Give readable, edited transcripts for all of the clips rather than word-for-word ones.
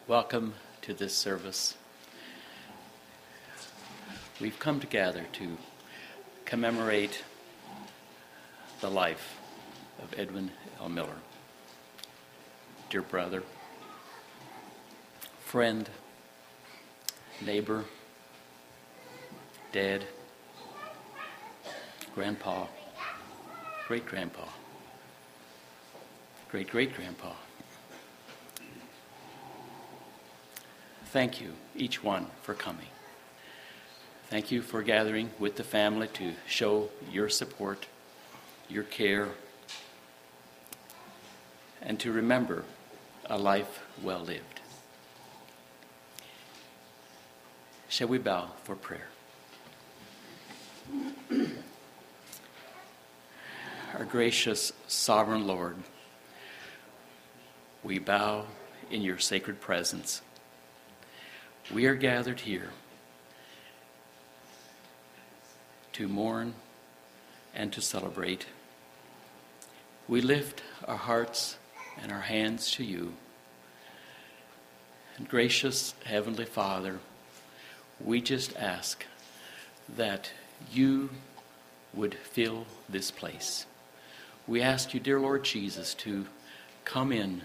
Welcome to this service. We've come together to commemorate the life of Edwin L. Miller. Dear brother, friend, neighbor, dad, grandpa, great-grandpa, great-great-grandpa. Thank you, each one, for coming. Thank you for gathering with the family to show your support, your care, and to remember a life well lived. Shall we bow for prayer? Our gracious, sovereign Lord, we bow in your sacred presence. We are gathered here to mourn and to celebrate. We lift our hearts and our hands to you. And gracious Heavenly Father, we just ask that you would fill this place. We ask you, dear Lord Jesus, to come in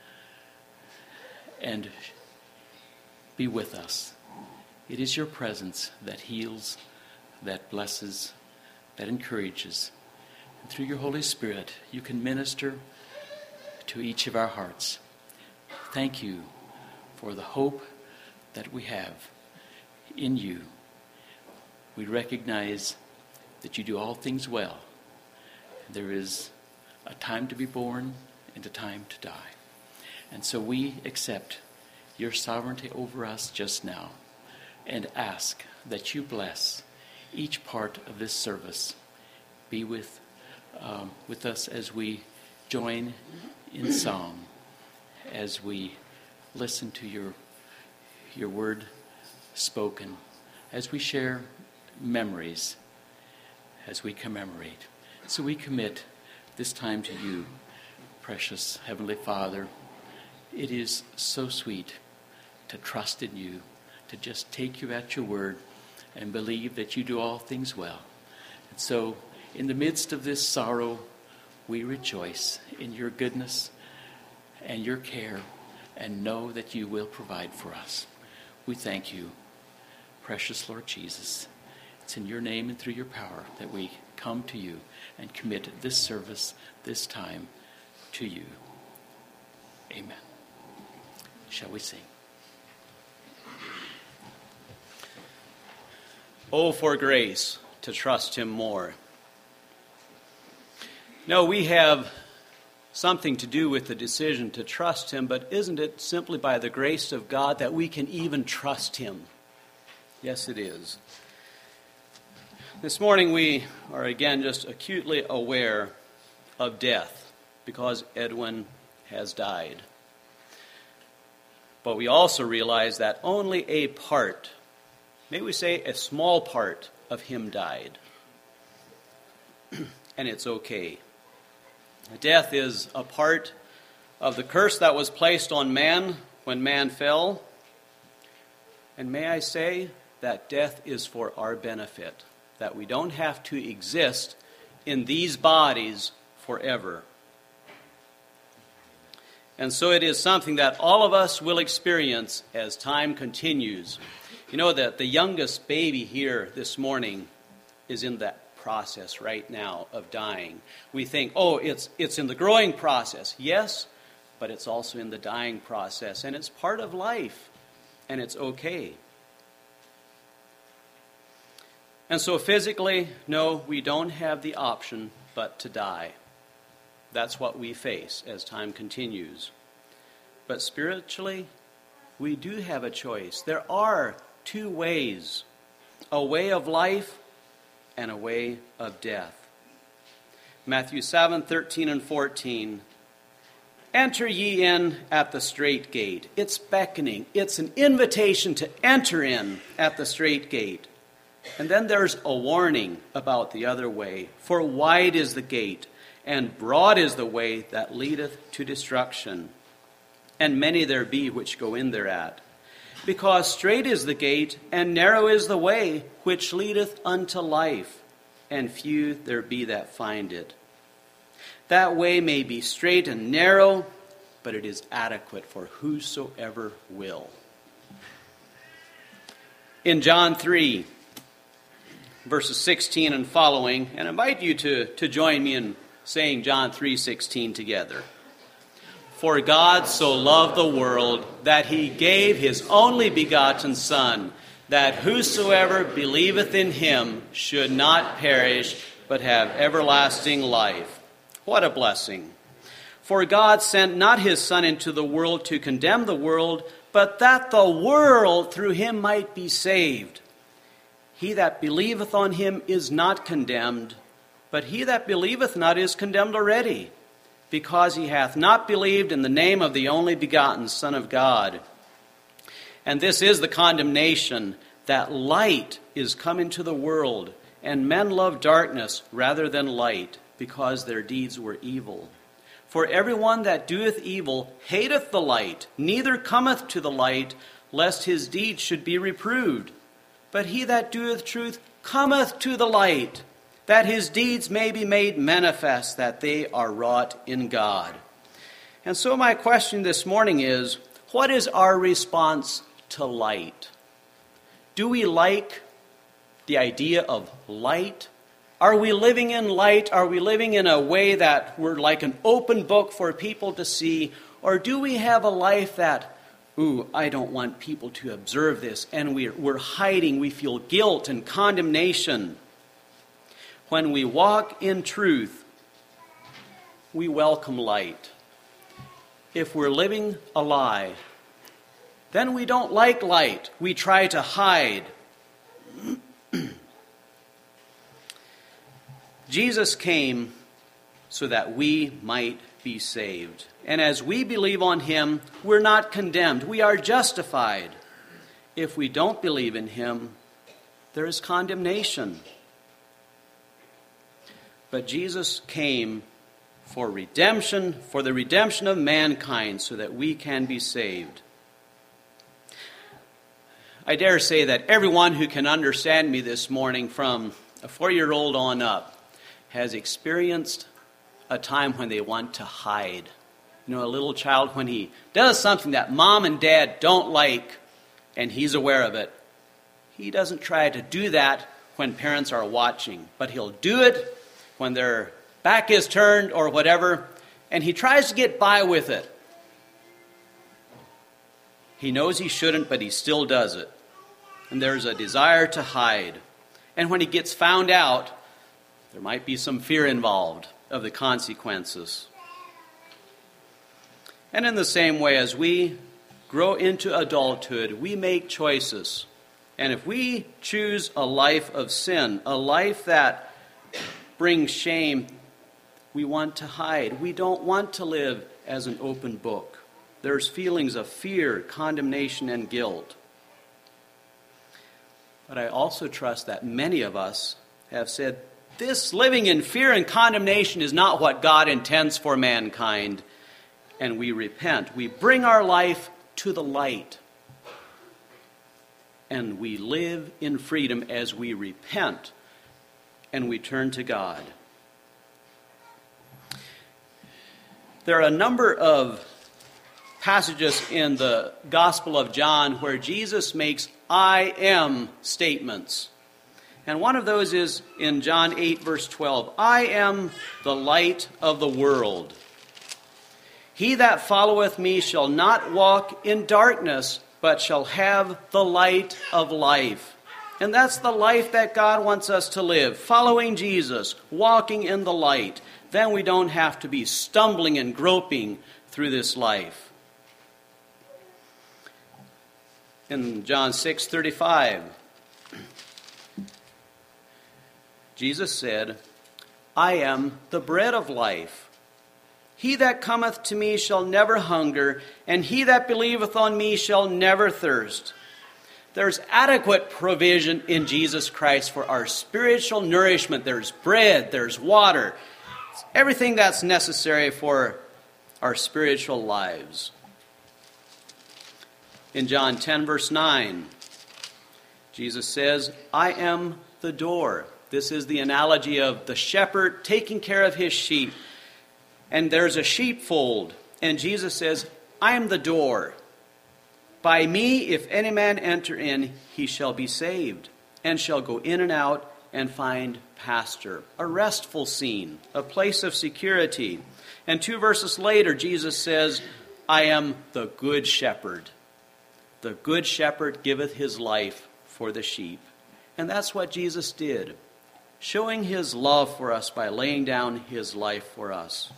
and be with us. It is your presence that heals, that blesses, that encourages. And through your Holy Spirit, you can minister to each of our hearts. Thank you for the hope that we have in you. We recognize that you do all things well. There is a time to be born and a time to die. And so we accept your sovereignty over us just now and ask that you bless each part of this service. Be with us as we join in song, as we listen to your word spoken, as we share memories, as we commemorate. So we commit this time to you, precious Heavenly Father. It is so sweet to trust in you, to just take you at your word and believe that you do all things well. And so in the midst of this sorrow, we rejoice in your goodness and your care and know that you will provide for us. We thank you, precious Lord Jesus. It's in your name and through your power that we come to you and commit this service, this time, to you. Amen. Shall we sing? Oh, for grace to trust him more. No, we have something to do with the decision to trust him, but isn't it simply by the grace of God that we can even trust him? Yes, it is. This morning we are again just acutely aware of death because Edwin has died. But we also realize that only a part, may we say a small part, of him died. And it's okay. Death is a part of the curse that was placed on man when man fell. And may I say that death is for our benefit, that we don't have to exist in these bodies forever. And so it is something that all of us will experience as time continues. You know that the youngest baby here this morning is in that process right now of dying. We think, oh, it's in the growing process. Yes, but it's also in the dying process. And it's part of life. And it's okay. And so physically, no, we don't have the option but to die. That's what we face as time continues. But spiritually, we do have a choice. There are two ways, a way of life and a way of death. Matthew 7:13 and 14. Enter ye in at the strait gate. It's beckoning. It's an invitation to enter in at the strait gate. And then there's a warning about the other way. For wide is the gate, and broad is the way that leadeth to destruction, and many there be which go in thereat. Because strait is the gate, and narrow is the way, which leadeth unto life, and few there be that find it. That way may be strait and narrow, but it is adequate for whosoever will. In John 3, verses 16 and following, and I invite you to join me in saying John 3:16 together. For God so loved the world that he gave his only begotten Son, that whosoever believeth in him should not perish, but have everlasting life. What a blessing. For God sent not his Son into the world to condemn the world, but that the world through him might be saved. He that believeth on him is not condemned, but he that believeth not is condemned already, because he hath not believed in the name of the only begotten Son of God. And this is the condemnation, that light is come into the world, and men love darkness rather than light, because their deeds were evil. For everyone that doeth evil hateth the light, neither cometh to the light, lest his deeds should be reproved. But he that doeth truth cometh to the light, that his deeds may be made manifest, that they are wrought in God. And so my question this morning is, what is our response to light? Do we like the idea of light? Are we living in light? Are we living in a way that we're like an open book for people to see? Or do we have a life that, I don't want people to observe this, and we're hiding, we feel guilt and condemnation? When we walk in truth, we welcome light. If we're living a lie, then we don't like light. We try to hide. Jesus came so that we might be saved. And as we believe on him, we're not condemned. We are justified. If we don't believe in him, there is condemnation. But Jesus came for redemption, for the redemption of mankind, so that we can be saved. I dare say that everyone who can understand me this morning, from a 4-year-old on up, has experienced a time when they want to hide. A little child, when he does something that mom and dad don't like, and he's aware of it, he doesn't try to do that when parents are watching, but he'll do it when their back is turned or whatever, and he tries to get by with it. He knows he shouldn't, but he still does it. And there's a desire to hide. And when he gets found out, there might be some fear involved of the consequences. And in the same way, as we grow into adulthood, we make choices. And if we choose a life of sin, a life that brings shame, we want to hide. We don't want to live as an open book. There's feelings of fear, condemnation, and guilt. But I also trust that many of us have said, this living in fear and condemnation is not what God intends for mankind. And we repent. We bring our life to the light. And we live in freedom as we repent and we turn to God. There are a number of passages in the Gospel of John where Jesus makes I am statements. And one of those is in John 8, verse 12. I am the light of the world. He that followeth me shall not walk in darkness, but shall have the light of life. And that's the life that God wants us to live, following Jesus, walking in the light. Then we don't have to be stumbling and groping through this life. In John 6:35, Jesus said, I am the bread of life. He that cometh to me shall never hunger, and he that believeth on me shall never thirst. There's adequate provision in Jesus Christ for our spiritual nourishment. There's bread, there's water, everything that's necessary for our spiritual lives. In John 10, verse 9, Jesus says, I am the door. This is the analogy of the shepherd taking care of his sheep. And there's a sheepfold. And Jesus says, I am the door. By me, if any man enter in, he shall be saved, and shall go in and out and find pasture. A restful scene, a place of security. And 2 verses later, Jesus says, I am the good shepherd. The good shepherd giveth his life for the sheep. And that's what Jesus did, showing his love for us by laying down his life for us.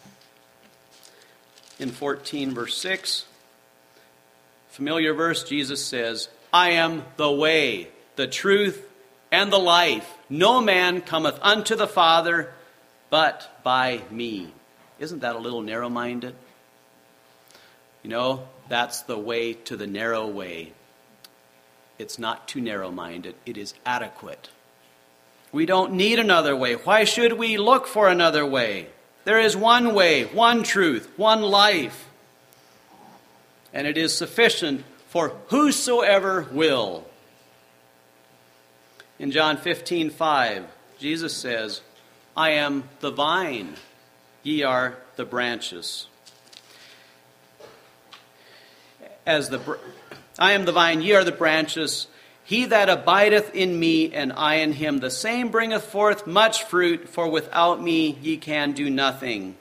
In 14 verse 6, familiar verse, Jesus says, I am the way, the truth, and the life. No man cometh unto the Father but by me. Isn't that a little narrow-minded? You know, that's the way to the narrow way. It's not too narrow-minded. It is adequate. We don't need another way. Why should we look for another way? There is one way, one truth, one life. And it is sufficient for whosoever will. In John 15:5, Jesus says, I am the vine, ye are the branches. I am the vine, ye are the branches. He that abideth in me, and I in him, the same bringeth forth much fruit, for without me ye can do nothing.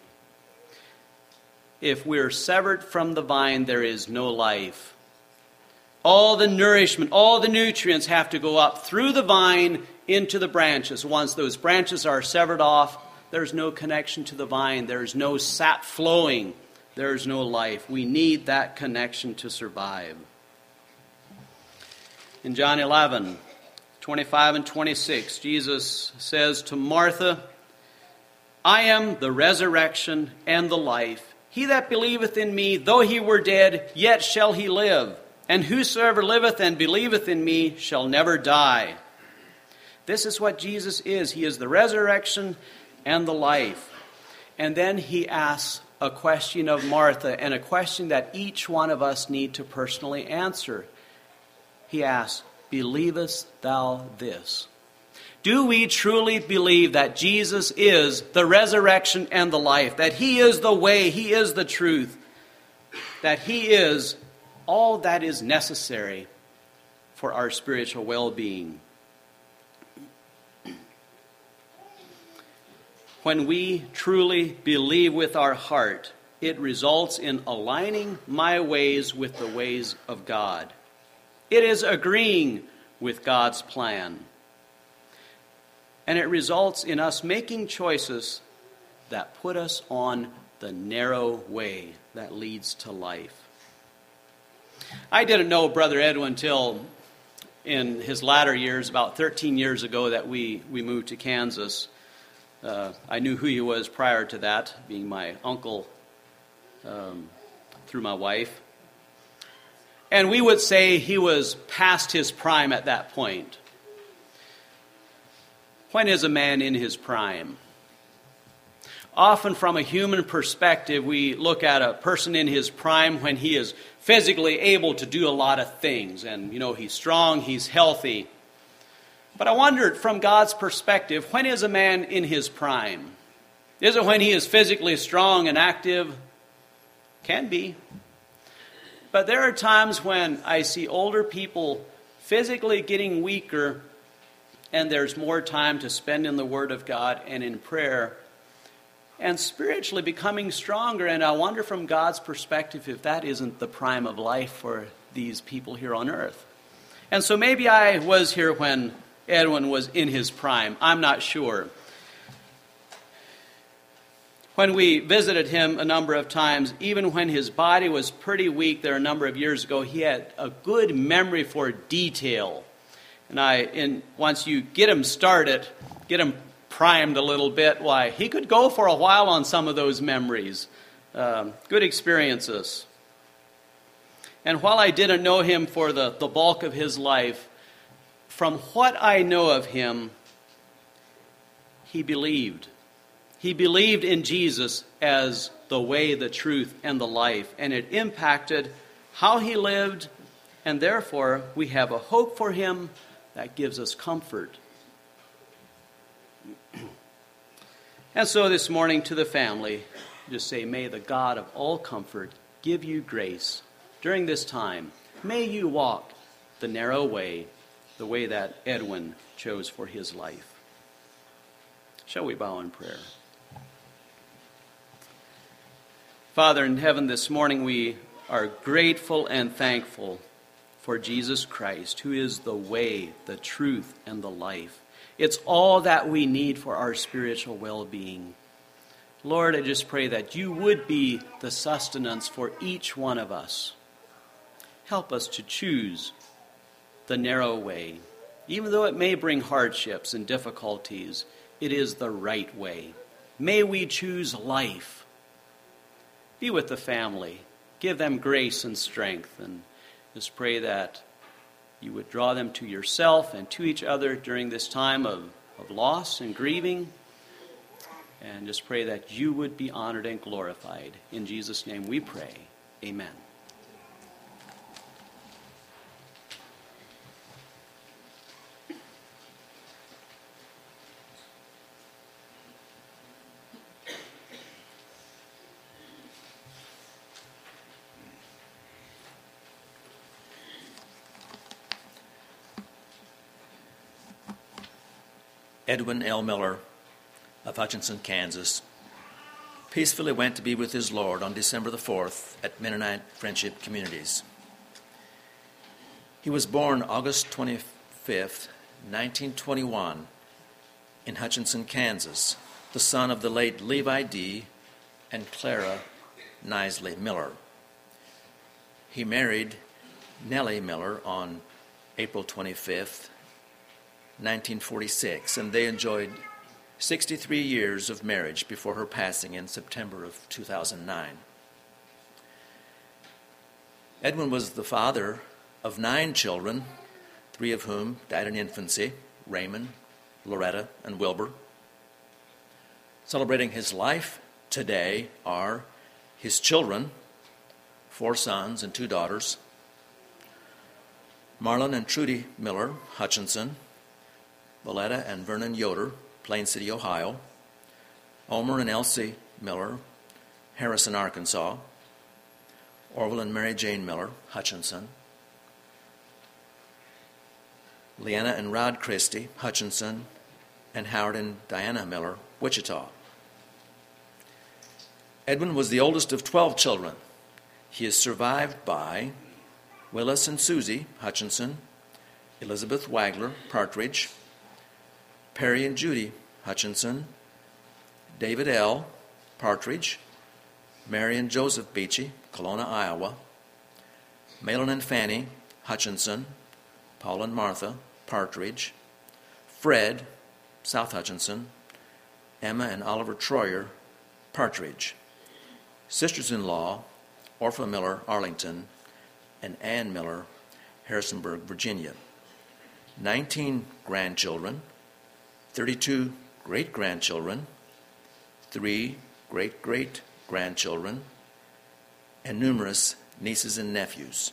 If we're severed from the vine, there is no life. All the nourishment, all the nutrients have to go up through the vine into the branches. Once those branches are severed off, there's no connection to the vine. There's no sap flowing. There's no life. We need that connection to survive. In John 11, 25 and 26, Jesus says to Martha, I am the resurrection and the life. He that believeth in me, though he were dead, yet shall he live. And whosoever liveth and believeth in me shall never die. This is what Jesus is. He is the resurrection and the life. And then he asks a question of Martha, and a question that each one of us need to personally answer. He asks, believest thou this? Do we truly believe that Jesus is the resurrection and the life? That he is the way, he is the truth? That he is all that is necessary for our spiritual well-being? When we truly believe with our heart, it results in aligning my ways with the ways of God. It is agreeing with God's plan. And it results in us making choices that put us on the narrow way that leads to life. I didn't know Brother Edwin until in his latter years, about 13 years ago, that we moved to Kansas. I knew who he was prior to that, being my uncle through my wife. And we would say he was past his prime at that point. When is a man in his prime? Often from a human perspective, we look at a person in his prime when he is physically able to do a lot of things. And, you know, he's strong, he's healthy. But I wondered, from God's perspective, when is a man in his prime? Is it when he is physically strong and active? Can be. But there are times when I see older people physically getting weaker, and there's more time to spend in the Word of God and in prayer, and spiritually becoming stronger. And I wonder from God's perspective if that isn't the prime of life for these people here on earth. And so maybe I was here when Edwin was in his prime. I'm not sure. When we visited him a number of times, even when his body was pretty weak there a number of years ago, he had a good memory for detail. And once you get him started, get him primed a little bit, why, he could go for a while on some of those memories. Good experiences. And while I didn't know him for the bulk of his life, from what I know of him, he believed. He believed in Jesus as the way, the truth, and the life. And it impacted how he lived and therefore we have a hope for him that gives us comfort. And so this morning to the family, just say, may the God of all comfort give you grace during this time. May you walk the narrow way, the way that Edwin chose for his life. Shall we bow in prayer? Father in heaven, this morning we are grateful and thankful for Jesus Christ, who is the way, the truth, and the life. It's all that we need for our spiritual well-being. Lord, I just pray that you would be the sustenance for each one of us. Help us to choose the narrow way. Even though it may bring hardships and difficulties, it is the right way. May we choose life. Be with the family. Give them grace and strength. And just pray that you would draw them to yourself and to each other during this time of loss and grieving. And just pray that you would be honored and glorified. In Jesus' name we pray. Amen. Edwin L. Miller of Hutchinson, Kansas, peacefully went to be with his Lord on December the 4th at Mennonite Friendship Communities. He was born August 25th, 1921, in Hutchinson, Kansas, the son of the late Levi D. and Clara Nisley Miller. He married Nellie Miller on April 25th, 1946, and they enjoyed 63 years of marriage before her passing in September of 2009. Edwin was the father of 9 children, 3 of whom died in infancy: Raymond, Loretta, and Wilbur. Celebrating his life today are his children, 4 sons and 2 daughters: Marlon and Trudy Miller, Hutchinson; Valletta and Vernon Yoder, Plain City, Ohio; Omer and Elsie Miller, Harrison, Arkansas; Orville and Mary Jane Miller, Hutchinson; Leanna and Rod Christie, Hutchinson; and Howard and Diana Miller, Wichita. Edwin was the oldest of 12 children. He is survived by Willis and Susie Hutchinson, Elizabeth Wagler Partridge, Perry and Judy Hutchinson, David L. Partridge, Mary and Joseph Beachy, Kelowna, Iowa, Malin and Fanny Hutchinson, Paul and Martha Partridge, Fred, South Hutchinson, Emma and Oliver Troyer Partridge, sisters-in-law, Orpha Miller, Arlington, and Ann Miller, Harrisonburg, Virginia. 19 grandchildren, 32 great-grandchildren, 3 great-great-grandchildren, and numerous nieces and nephews.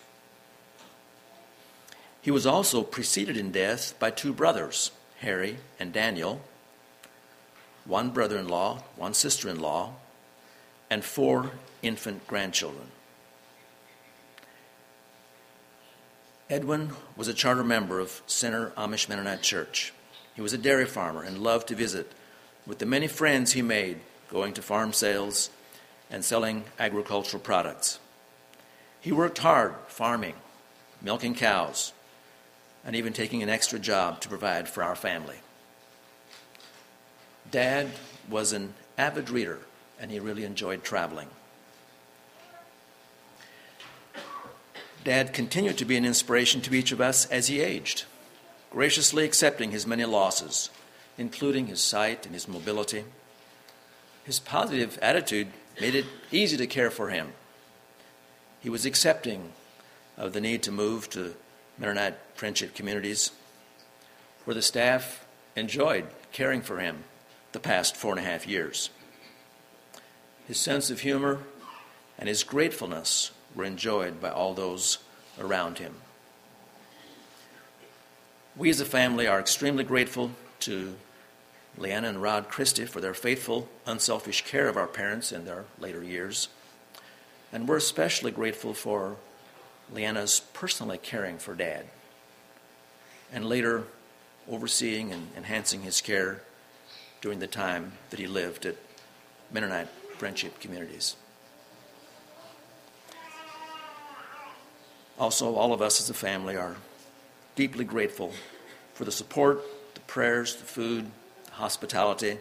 He was also preceded in death by 2 brothers, Harry and Daniel, 1 brother-in-law, 1 sister-in-law, and 4 infant grandchildren. Edwin was a charter member of Center Amish Mennonite Church. He was a dairy farmer and loved to visit with the many friends he made, going to farm sales and selling agricultural products. He worked hard farming, milking cows, and even taking an extra job to provide for our family. Dad was an avid reader, and he really enjoyed traveling. Dad continued to be an inspiration to each of us as he aged, graciously accepting his many losses, including his sight and his mobility. His positive attitude made it easy to care for him. He was accepting of the need to move to Mennonite Friendship Communities, where the staff enjoyed caring for him the past 4.5 years. His sense of humor and his gratefulness were enjoyed by all those around him. We as a family are extremely grateful to Leanna and Rod Christie for their faithful, unselfish care of our parents in their later years. And we're especially grateful for Leanna's personally caring for Dad and later overseeing and enhancing his care during the time that he lived at Mennonite Friendship Communities. Also, all of us as a family are deeply grateful for the support, the prayers, the food, the hospitality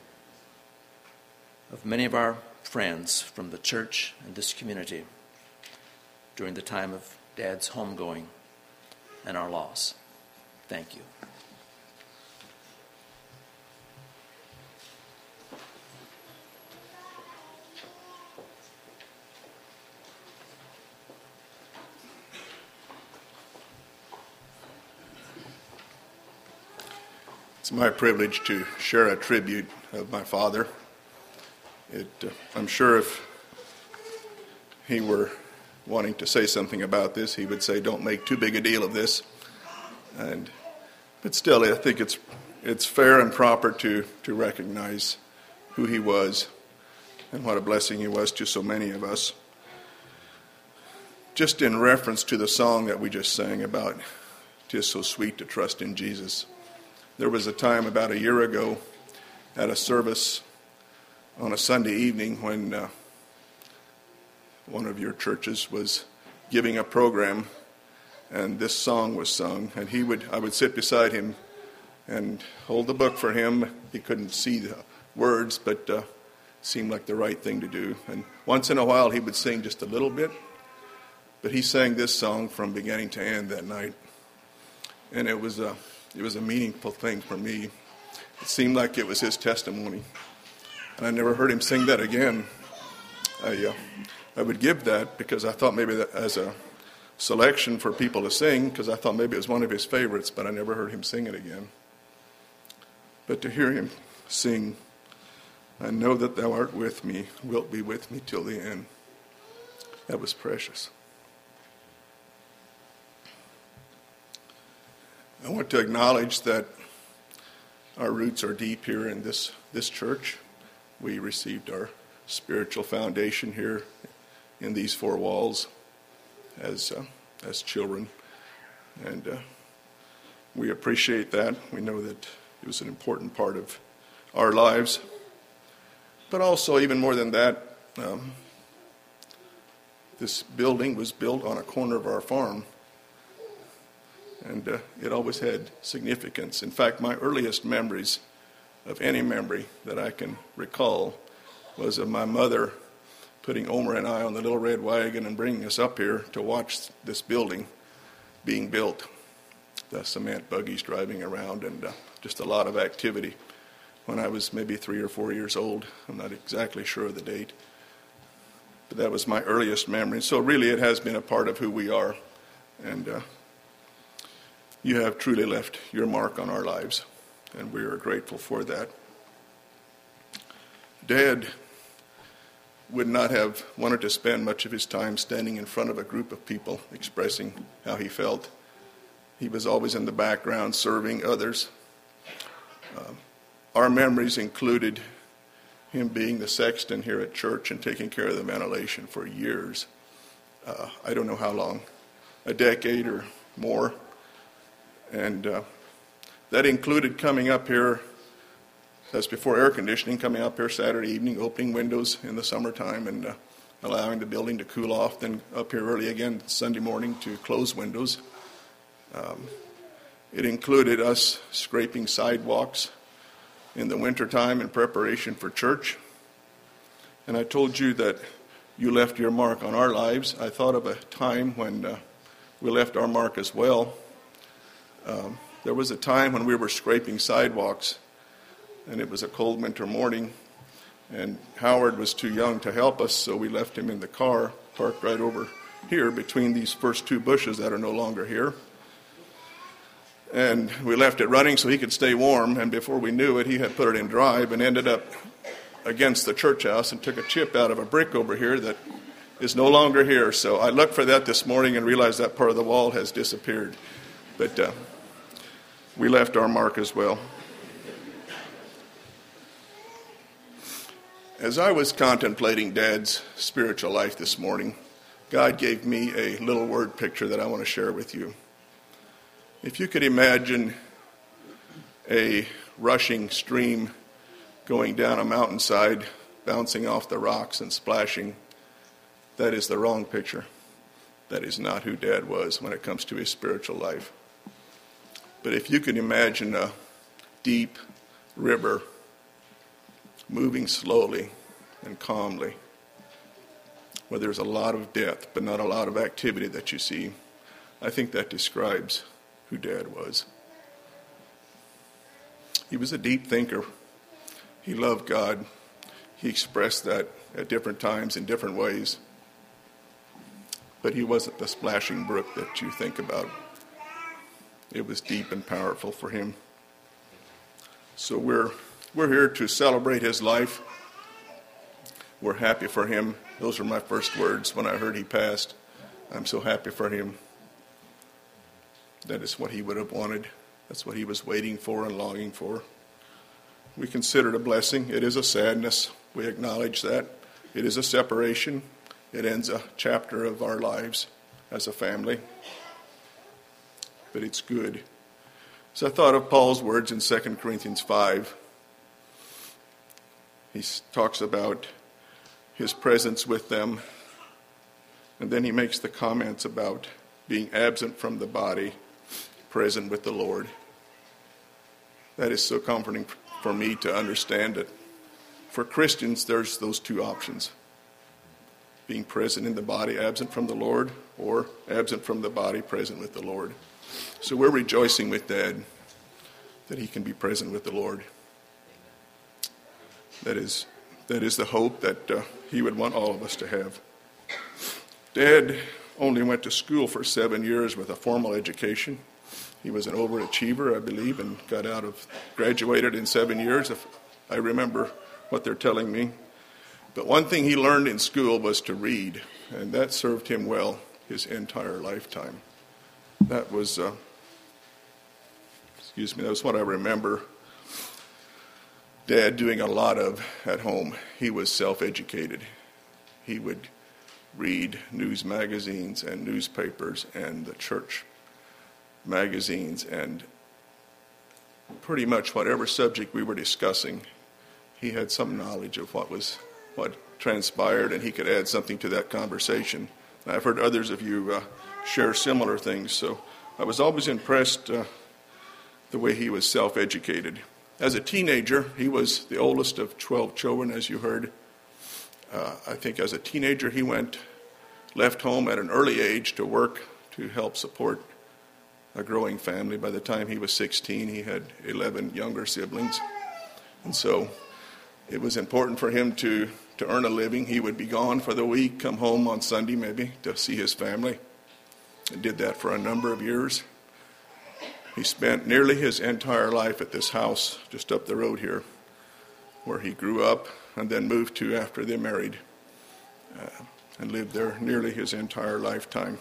of many of our friends from the church and this community during the time of Dad's homegoing and our loss. Thank you. It's my privilege to share a tribute of my father. I'm sure if he were wanting to say something about this, he would say, "Don't make too big a deal of this." But still, I think it's fair and proper to recognize who he was and what a blessing he was to so many of us. Just in reference to the song that we just sang about, "'Tis so sweet to trust in Jesus." There was a time about a year ago at a service on a Sunday evening when one of your churches was giving a program, and this song was sung. And I would sit beside him and hold the book for him. He couldn't see the words, but it seemed like the right thing to do. And once in a while he would sing just a little bit, but he sang this song from beginning to end that night. And it was a meaningful thing for me. It seemed like it was his testimony. And I never heard him sing that again. I would give that because I thought maybe that as a selection for people to sing, because I thought maybe it was one of his favorites, but I never heard him sing it again. But to hear him sing, "I know that thou art with me, wilt be with me till the end," that was precious. I want to acknowledge that our roots are deep here in this church. We received our spiritual foundation here in these four walls as children, and we appreciate that. We know that it was an important part of our lives, but also even more than that, this building was built on a corner of our farm. And it always had significance. In fact, my earliest memories of any memory that I can recall was of my mother putting Omer and I on the little red wagon and bringing us up here to watch this building being built. The cement buggies driving around and just a lot of activity. When I was maybe 3 or 4 years old, I'm not exactly sure of the date. But that was my earliest memory. So really it has been a part of who we are. And you have truly left your mark on our lives, and we are grateful for that. Dad would not have wanted to spend much of his time standing in front of a group of people expressing how he felt. He was always in the background serving others. Our memories included him being the sexton here at church and taking care of the ventilation for years. I don't know how long, a decade or more. And that included coming up here, that's before air conditioning, coming up here Saturday evening, opening windows in the summertime and allowing the building to cool off, then up here early again Sunday morning to close windows. It included us scraping sidewalks in the wintertime in preparation for church. And I told you that you left your mark on our lives. I thought of a time when we left our mark as well. There was a time when we were scraping sidewalks, and it was a cold winter morning, and Howard was too young to help us, so we left him in the car, parked right over here between these first two bushes that are no longer here. And we left it running so he could stay warm, and before we knew it, he had put it in drive and ended up against the church house and took a chip out of a brick over here that is no longer here. So I looked for that this morning and realized that part of the wall has disappeared. But we left our mark as well. As I was contemplating Dad's spiritual life this morning, God gave me a little word picture that I want to share with you. If you could imagine a rushing stream going down a mountainside, bouncing off the rocks and splashing, that is the wrong picture. That is not who Dad was when it comes to his spiritual life. But if you can imagine a deep river moving slowly and calmly, where there's a lot of depth but not a lot of activity that you see, I think that describes who Dad was. He was a deep thinker. He loved God. He expressed that at different times in different ways. But he wasn't the splashing brook that you think about. It was deep and powerful for him. So we're here to celebrate his life. We're happy for him. Those were my first words when I heard he passed. I'm so happy for him. That is what he would have wanted. That's what he was waiting for and longing for. We consider it a blessing. It is a sadness. We acknowledge that. It is a separation. It ends a chapter of our lives as a family. But it's good. So I thought of Paul's words in 2 Corinthians 5. He talks about his presence with them. And then he makes the comments about being absent from the body, present with the Lord. That is so comforting for me to understand it. For Christians, there's those two options. Being present in the body, absent from the Lord, or absent from the body, present with the Lord. So we're rejoicing with Dad that he can be present with the Lord. That is the hope that he would want all of us to have. Dad only went to school for 7 years with a formal education. He was an overachiever, I believe, and graduated in 7 years, if I remember what they're telling me. But one thing he learned in school was to read, and that served him well his entire lifetime. That was what I remember Dad doing a lot of at home. He was self-educated. He would read news magazines and newspapers and the church magazines, and pretty much whatever subject we were discussing, he had some knowledge of what transpired, and he could add something to that conversation. And I've heard others of you share similar things, so I was always impressed the way he was self-educated. As a teenager, he was the oldest of 12 children, as you heard. I think as a teenager, he left home at an early age to work to help support a growing family. By the time he was 16, he had 11 younger siblings. And so it was important for him to earn a living. He would be gone for the week, come home on Sunday maybe to see his family. And did that for a number of years. He spent nearly his entire life at this house just up the road here, where he grew up and then moved to after they married, and lived there nearly his entire lifetime.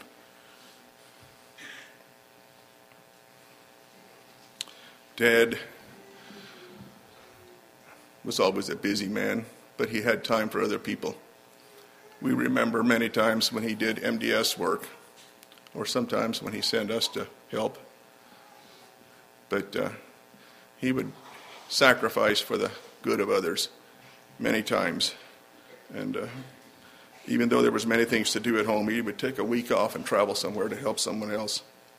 Dad was always a busy man, but he had time for other people. We remember many times when he did MDS work, or sometimes when he sent us to help. But he would sacrifice for the good of others many times. And even though there was many things to do at home, he would take a week off and travel somewhere to help someone else.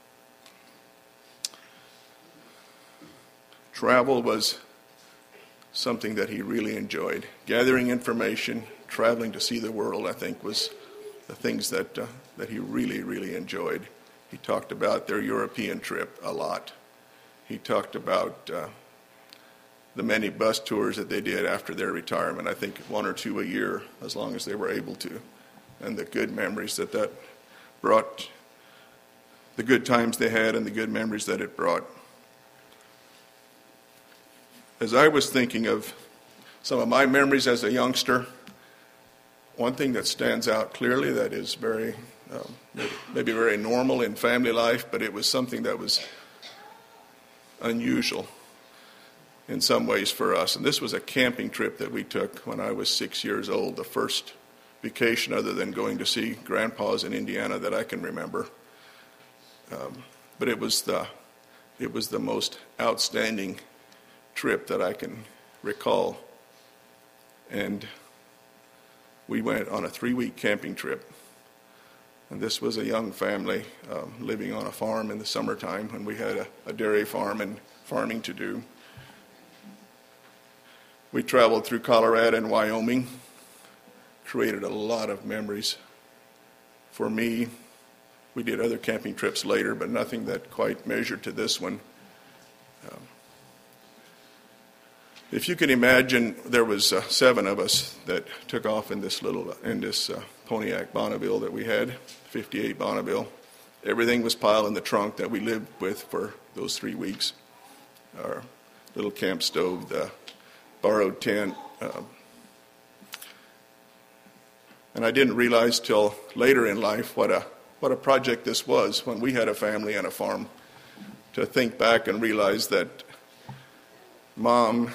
Travel was something that he really enjoyed. Gathering information, traveling to see the world, I think, was the things that he really, really enjoyed. He talked about their European trip a lot. He talked about the many bus tours that they did after their retirement, I think 1 or 2 a year, as long as they were able to, and the good memories that brought, the good times they had and the good memories that it brought. As I was thinking of some of my memories as a youngster, one thing that stands out clearly that is very, maybe very normal in family life, but it was something that was unusual in some ways for us. And this was a camping trip that we took when I was 6 years old, the first vacation other than going to see grandpa's in Indiana that I can remember. But it was the most outstanding trip that I can recall. And we went on a 3-week camping trip. And this was a young family living on a farm in the summertime when we had a dairy farm and farming to do. We traveled through Colorado and Wyoming, created a lot of memories for me. We did other camping trips later, but nothing that quite measured to this one. If you can imagine, there was 7 of us that took off in this Pontiac Bonneville that we had, 58 Bonneville. Everything was piled in the trunk that we lived with for those 3 weeks. Our little camp stove, the borrowed tent. And I didn't realize till later in life what a project this was when we had a family and a farm. To think back and realize that Mom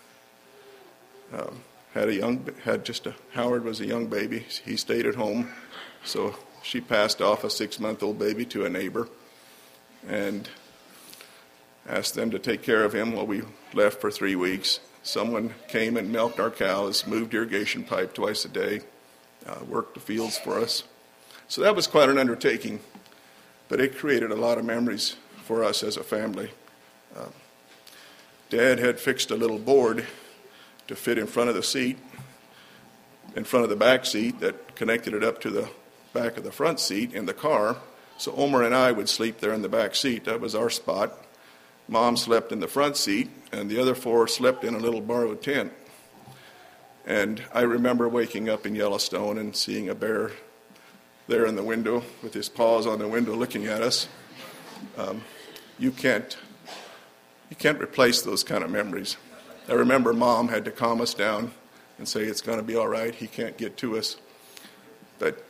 Howard was a young baby. He stayed at home, so she passed off a 6-month-old baby to a neighbor and asked them to take care of him while we left for 3 weeks. Someone came and milked our cows, moved irrigation pipe twice a day, worked the fields for us. So that was quite an undertaking, but it created a lot of memories for us as a family. Dad had fixed a little board to fit in front of the seat, in front of the back seat that connected it up to the back of the front seat in the car. So Omer and I would sleep there in the back seat. That was our spot. Mom slept in the front seat, and the other 4 slept in a little borrowed tent. And I remember waking up in Yellowstone and seeing a bear there in the window with his paws on the window looking at us. You can't replace those kind of memories. I remember Mom had to calm us down and say, it's going to be all right, he can't get to us. But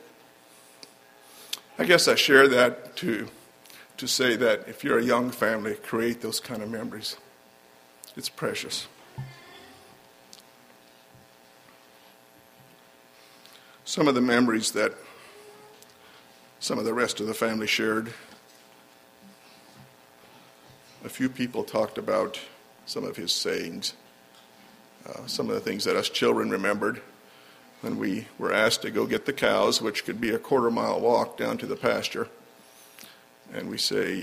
I guess I share that to say that if you're a young family, create those kind of memories. It's precious. Some of the memories that some of the rest of the family shared, a few people talked about some of his sayings. Some of the things that us children remembered when we were asked to go get the cows, which could be a 1/4-mile walk down to the pasture. And we say,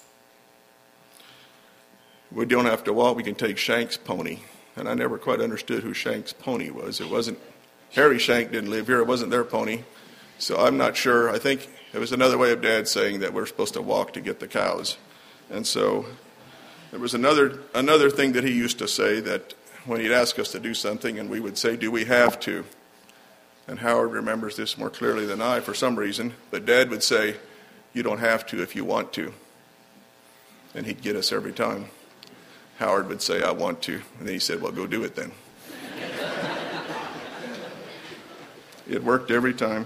we don't have to walk, we can take Shank's pony. And I never quite understood who Shank's pony was. It wasn't, Harry Shank didn't live here, it wasn't their pony. So I'm not sure. I think it was another way of Dad saying that we're supposed to walk to get the cows. And so there was another thing that he used to say, that when he'd ask us to do something and we would say, do we have to? And Howard remembers this more clearly than I for some reason, but Dad would say, you don't have to if you want to. And he'd get us every time. Howard would say, I want to. And then he said, well, go do it then. It worked every time.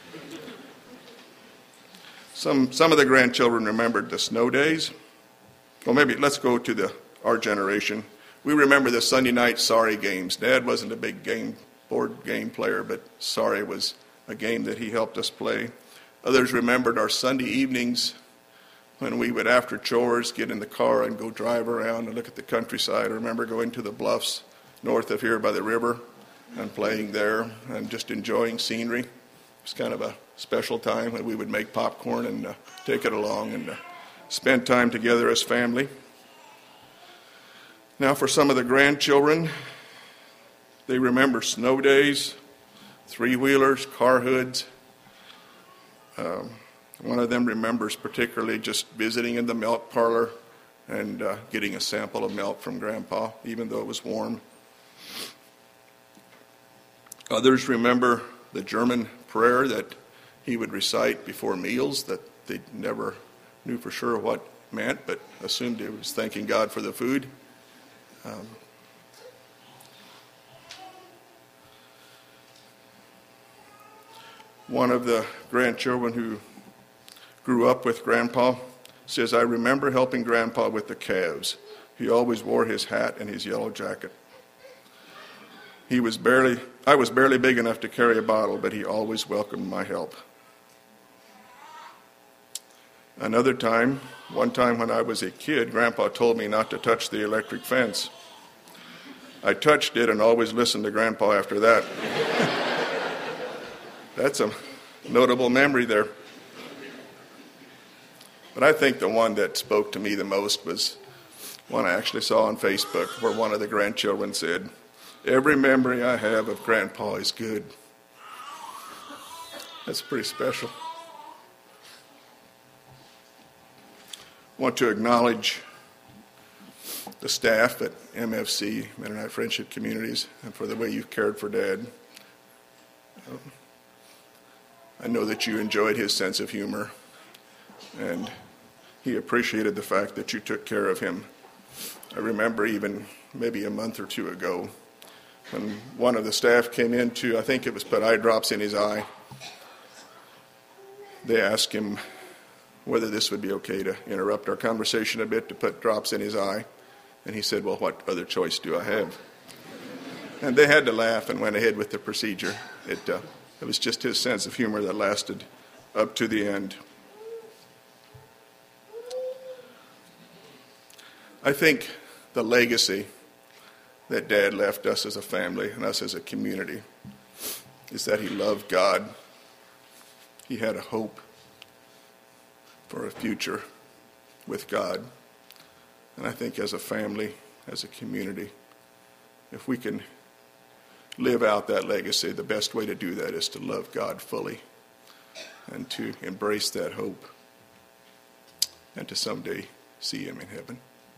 Some of the grandchildren remembered the snow days. Well, maybe let's go to our generation. We remember the Sunday night Sorry games. Dad wasn't a big board game player, but Sorry was a game that he helped us play. Others remembered our Sunday evenings when we would, after chores, get in the car and go drive around and look at the countryside. I remember going to the bluffs north of here by the river and playing there and just enjoying scenery. It was kind of a special time when we would make popcorn and take it along and spend time together as family. Now for some of the grandchildren, they remember snow days, 3-wheelers, car hoods. One of them remembers particularly just visiting in the milk parlor and getting a sample of milk from Grandpa, even though it was warm. Others remember the German prayer that he would recite before meals that they never knew for sure what meant, but assumed it was thanking God for the food. One of the grandchildren who grew up with Grandpa says, I remember helping Grandpa with the calves. He always wore his hat and his yellow jacket. I was barely big enough to carry a bottle, but he always welcomed my help. One time when I was a kid, Grandpa told me not to touch the electric fence. I touched it and always listened to Grandpa after that. That's a notable memory there. But I think the one that spoke to me the most was one I actually saw on Facebook, where one of the grandchildren said, every memory I have of Grandpa is good. That's pretty special. I want to acknowledge the staff at MFC, Mennonite Friendship Communities, and for the way you've cared for Dad. I know that you enjoyed his sense of humor, and he appreciated the fact that you took care of him. I remember even maybe a month or two ago when one of the staff came in to, I think it was put eye drops in his eye. They asked him whether this would be okay to interrupt our conversation a bit to put drops in his eye. And he said, well, what other choice do I have? And they had to laugh and went ahead with the procedure. It was just his sense of humor that lasted up to the end. I think the legacy that Dad left us as a family and us as a community is that he loved God. He had a hope for a future with God. And I think as a family, as a community, if we can live out that legacy, the best way to do that is to love God fully and to embrace that hope and to someday see him in heaven.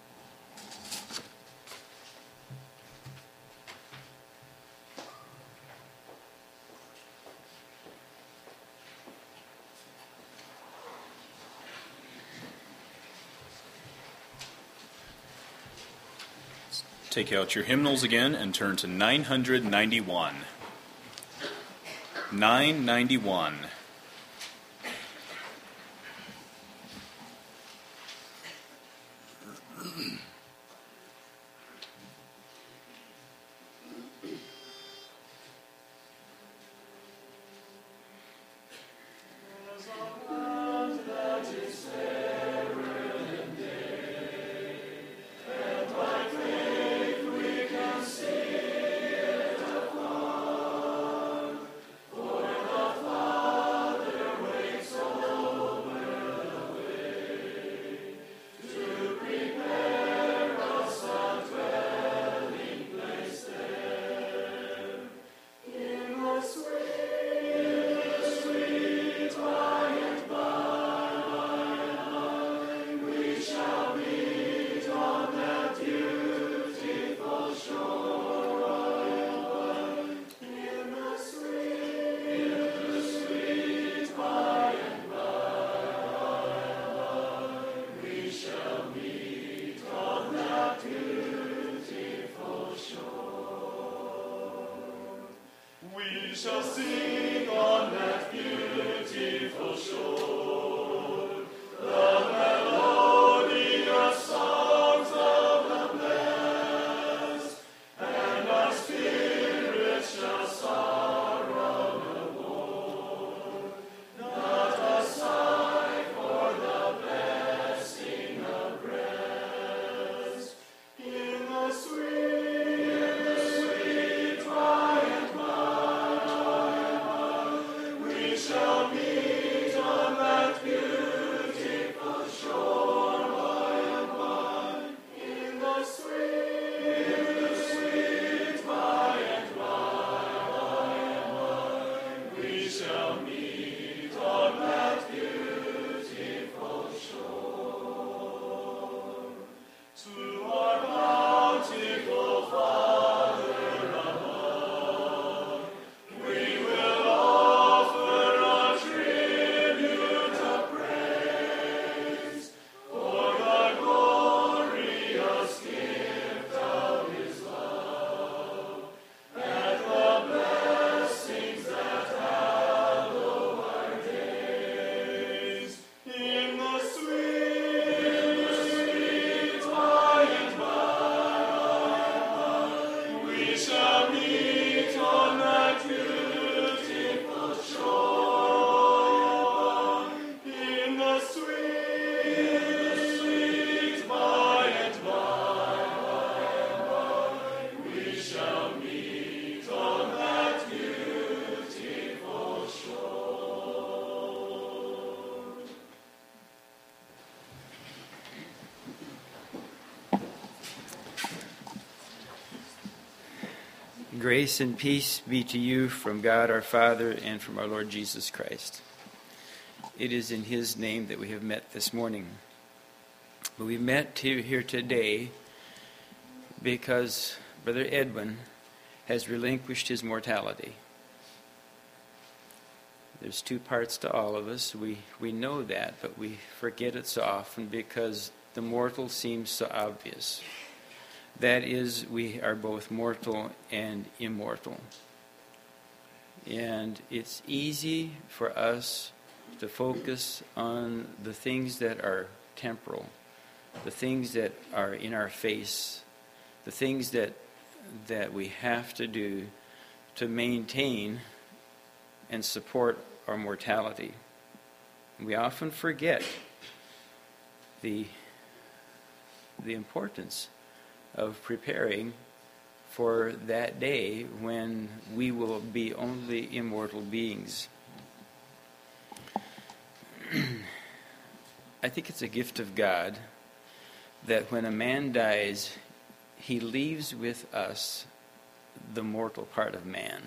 Take out your hymnals again and turn to 991. 991. We shall sing on that beautiful shore the melodious songs of the blessed, and our spirits shall sorrow no more, not a sigh for the blessing of rest in the sweet by and by. We shall meet on that Grace and peace be to you from God our Father and from our Lord Jesus Christ. It is in his name that we have met this morning. But we met here today because Brother Edwin has relinquished his mortality. There's two parts to all of us. We know that, but we forget it so often because the mortal seems so obvious. That is, we are both mortal and immortal. And it's easy for us to focus on the things that are temporal, the things that are in our face, the things that we have to do to maintain and support our mortality. We often forget the importance of preparing for that day when we will be only immortal beings. I think it's a gift of God that when a man dies, he leaves with us the mortal part of man.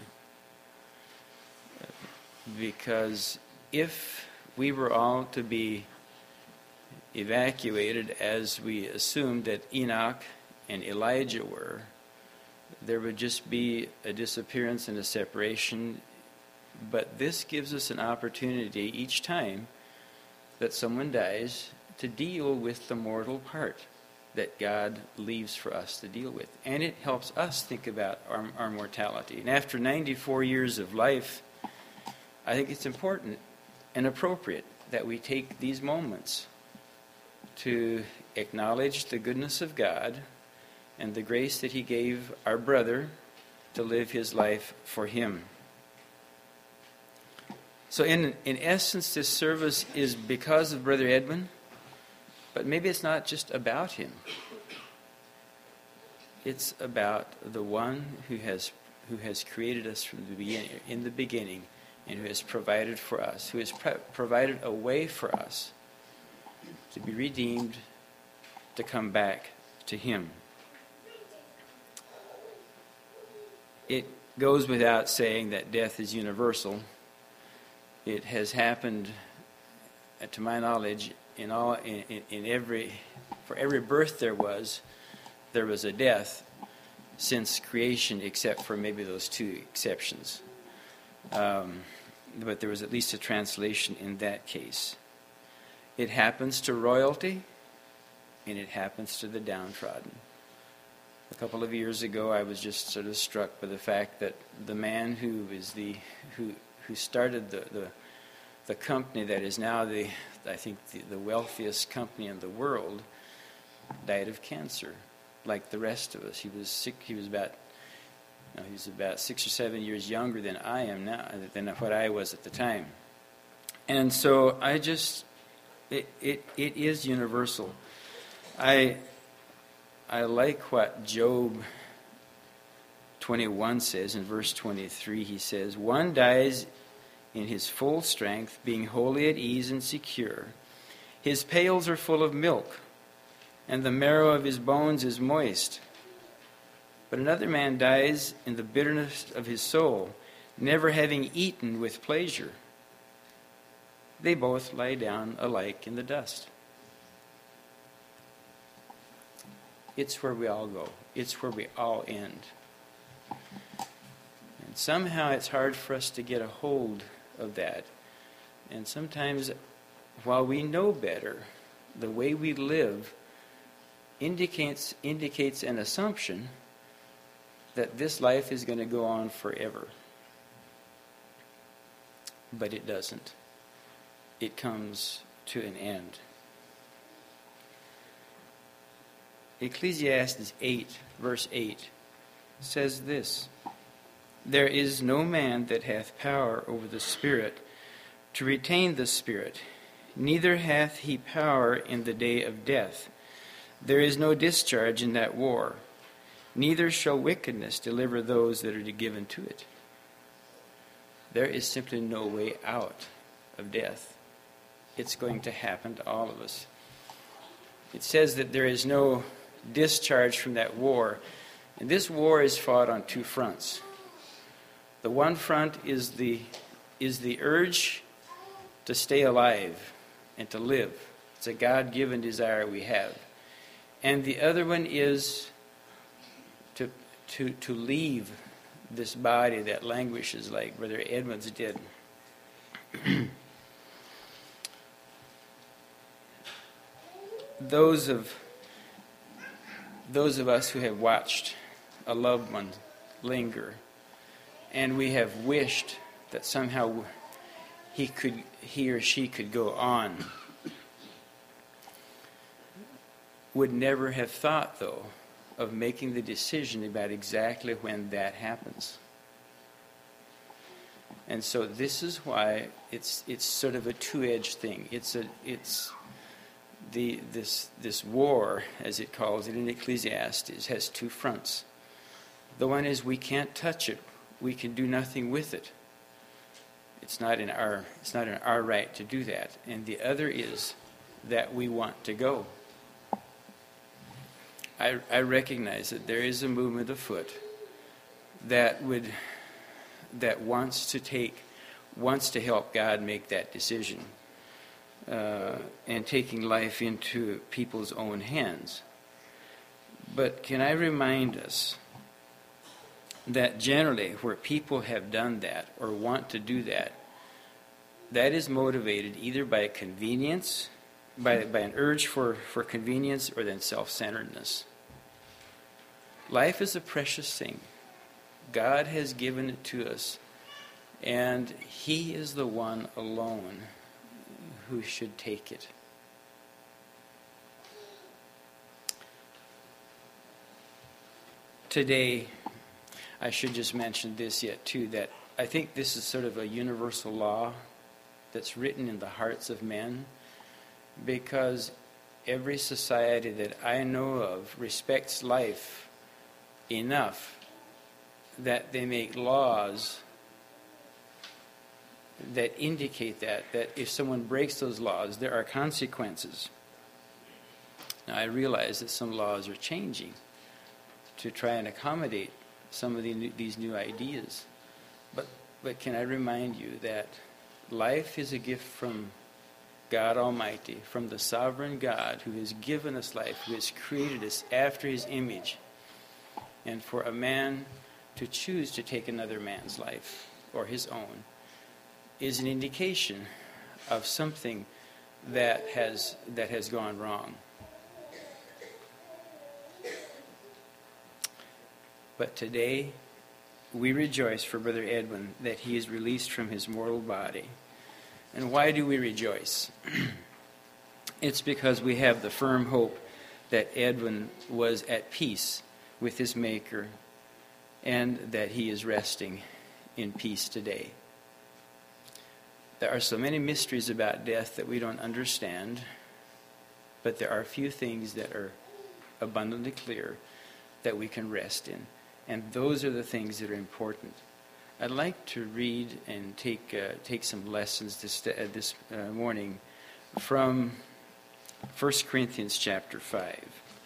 Because if we were all to be evacuated as we assumed that Enoch and Elijah were, there would just be a disappearance and a separation. But this gives us an opportunity each time that someone dies to deal with the mortal part that God leaves for us to deal with. And it helps us think about our mortality. And after 94 years of life, I think it's important and appropriate that we take these moments to acknowledge the goodness of God and the grace that he gave our brother to live his life for him. So in essence, this service is because of Brother Edwin, but maybe it's not just about him. It's about the one who has created us from the beginning, and who has provided for us, who has provided a way for us to be redeemed, to come back to him. It goes without saying that death is universal. It has happened, to my knowledge, for every birth there was a death since creation, except for maybe those two exceptions. But there was at least a translation in that case. It happens to royalty, and it happens to the downtrodden. A couple of years ago, I was just sort of struck by the fact that the man who started the company that is now the wealthiest company in the world died of cancer, like the rest of us. He was sick. He's about 6 or 7 years younger than I am now, than what I was at the time. And so it is universal. I like what Job 21 says in verse 23. He says, "One dies in his full strength, being wholly at ease and secure. His pails are full of milk, and the marrow of his bones is moist. But another man dies in the bitterness of his soul, never having eaten with pleasure. They both lie down alike in the dust." It's where we all go. It's where we all end. And somehow it's hard for us to get a hold of that. And sometimes, while we know better, the way we live indicates an assumption that this life is going to go on forever. But it doesn't. It comes to an end. Ecclesiastes 8, verse 8, says this: "There is no man that hath power over the Spirit to retain the Spirit, neither hath he power in the day of death. There is no discharge in that war, neither shall wickedness deliver those that are given to it." There is simply no way out of death. It's going to happen to all of us. It says that there is no discharge from that war. And this war is fought on two fronts. The one front is the urge to stay alive and to live. It's a God-given desire we have. And the other one is to leave this body that languishes like Brother Edmonds did. Those of us who have watched a loved one linger, and we have wished that somehow he or she could go on, would never have thought, though, of making the decision about exactly when that happens. And so this is why it's sort of a two-edged thing. This war, as it calls it in Ecclesiastes, has two fronts. The one is we can't touch it. We can do nothing with it. It's not in our right to do that. And the other is that we want to go. I recognize that there is a movement afoot that wants to help God make that decision, and taking life into people's own hands. But can I remind us that generally where people have done that or want to do that, that is motivated either by convenience, by an urge for convenience, or then self-centeredness. Life is a precious thing. God has given it to us, and He is the one alone who should take it. Today, I should just mention this yet too, that I think this is sort of a universal law that's written in the hearts of men, because every society that I know of respects life enough that they make laws that indicate that if someone breaks those laws, there are consequences. Now, I realize that some laws are changing to try and accommodate some of these new ideas. But can I remind you that life is a gift from God Almighty, from the sovereign God who has given us life, who has created us after His image. And for a man to choose to take another man's life, or his own, is an indication of something that has gone wrong. But today, we rejoice for Brother Edwin that he is released from his mortal body. And why do we rejoice? It's because we have the firm hope that Edwin was at peace with his Maker, and that he is resting in peace today. There are so many mysteries about death that we don't understand, but there are a few things that are abundantly clear that we can rest in. And those are the things that are important. I'd like to read and take some lessons this morning from 1 Corinthians chapter 5.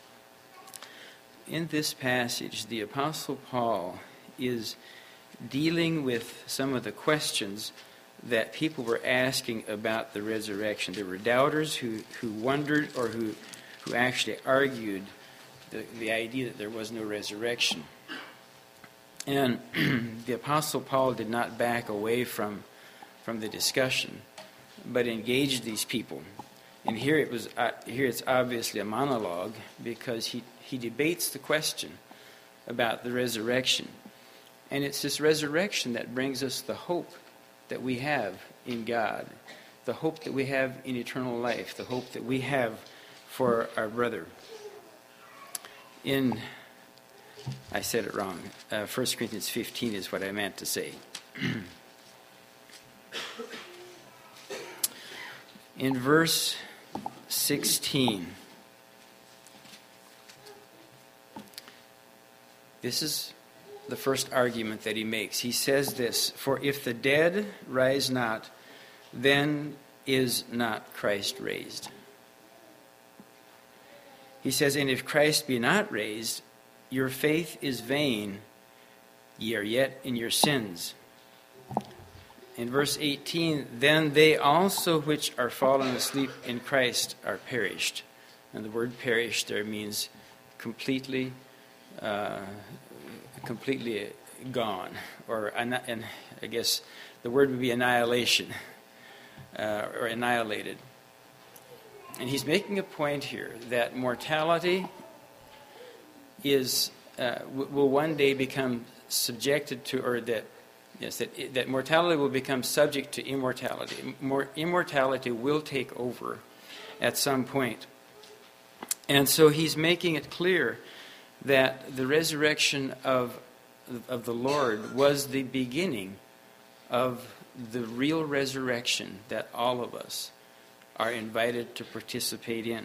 In this passage, the Apostle Paul is dealing with some of the questions that people were asking about the resurrection. There were doubters who wondered, or who actually argued the idea that there was no resurrection. And the Apostle Paul did not back away from the discussion, but engaged these people. And here it's obviously a monologue, because he debates the question about the resurrection. And it's this resurrection that brings us the hope that we have in God, the hope that we have in eternal life, the hope that we have for our brother. I said it wrong. 1 Corinthians 15 is what I meant to say. In verse 16, this is the first argument that he makes. He says this: "For if the dead rise not, then is not Christ raised." He says, "And if Christ be not raised, your faith is vain, ye are yet in your sins. In verse 18, then they also which are fallen asleep in Christ are perished. And the word perished there means completely gone. And I guess the word would be annihilation, or annihilated. And he's making a point here that mortality will one day become subjected to, or that mortality will become subject to immortality. Immortality will take over at some point. And so he's making it clear that the resurrection of the Lord was the beginning of the real resurrection that all of us are invited to participate in.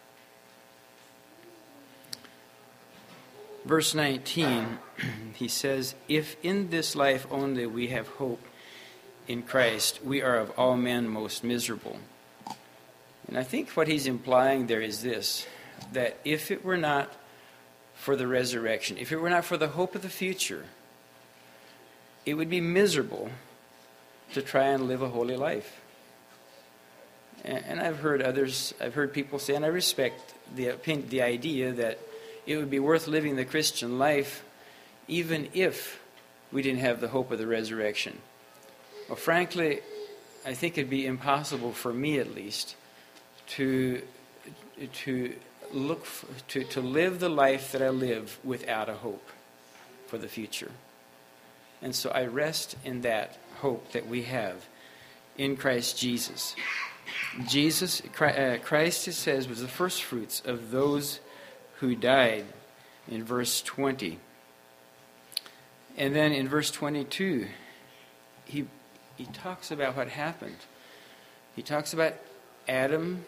Verse 19, he says, if in this life only we have hope in Christ, we are of all men most miserable. And I think what he's implying there is this, that if it were not for the resurrection, if it were not for the hope of the future, it would be miserable to try and live a holy life. And I've heard people say, and I respect the idea that it would be worth living the Christian life even if we didn't have the hope of the resurrection. Well, frankly, I think it'd be impossible for me, at least, to live the life that I live without a hope for the future. And so I rest in that hope that we have in Christ Jesus. Christ, it says, was the first fruits of those who died, in verse 20. And then in verse 22, he talks about what happened. He talks about Adam.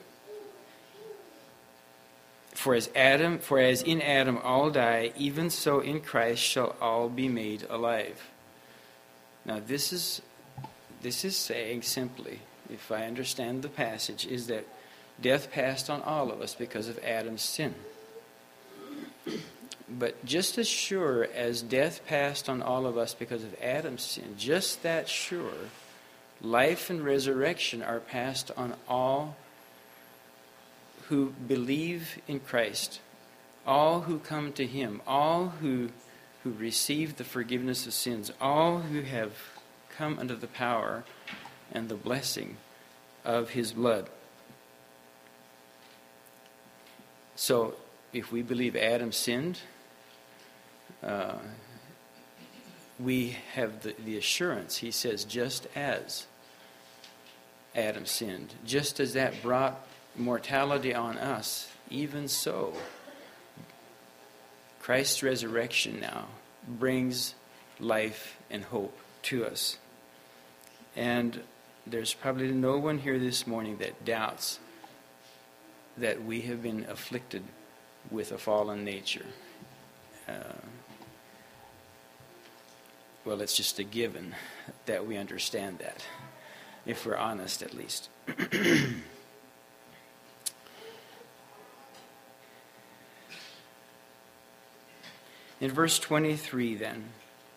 For as in Adam all die, even so in Christ shall all be made alive. Now this is saying simply, if I understand the passage, is that death passed on all of us because of Adam's sin. But just as sure as death passed on all of us because of Adam's sin, just that sure, life and resurrection are passed on all who believe in Christ, all who come to Him, all who receive the forgiveness of sins, all who have come under the power and the blessing of His blood. So, if we believe Adam sinned, we have the assurance, he says, just as Adam sinned, just as that brought mortality on us, even so, Christ's resurrection now brings life and hope to us. And there's probably no one here this morning that doubts that we have been afflicted with a fallen nature. Well, it's just a given that we understand that, if we're honest at least. In verse 23 then,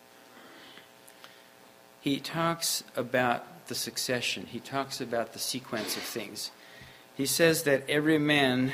he talks about the succession. He talks about the sequence of things. He says that every man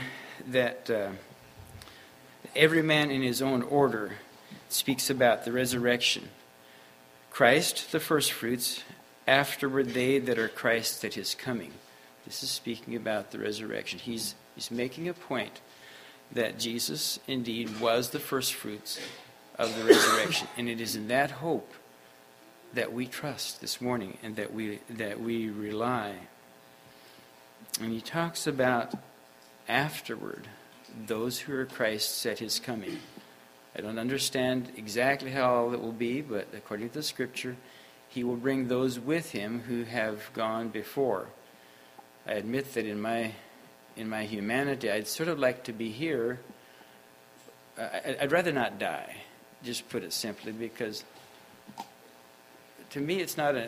in his own order speaks about the resurrection. Christ, the firstfruits, afterward they that are Christ at his coming. This is speaking about the resurrection. He's making a point that Jesus indeed was the firstfruits of the resurrection. And it is in that hope that we trust this morning and that we rely. And he talks about afterward those who are Christ's at his coming. I don't understand exactly how all it will be, but according to the Scripture, he will bring those with him who have gone before. I admit that in my humanity, I'd sort of like to be here. I'd rather not die, just put it simply, because to me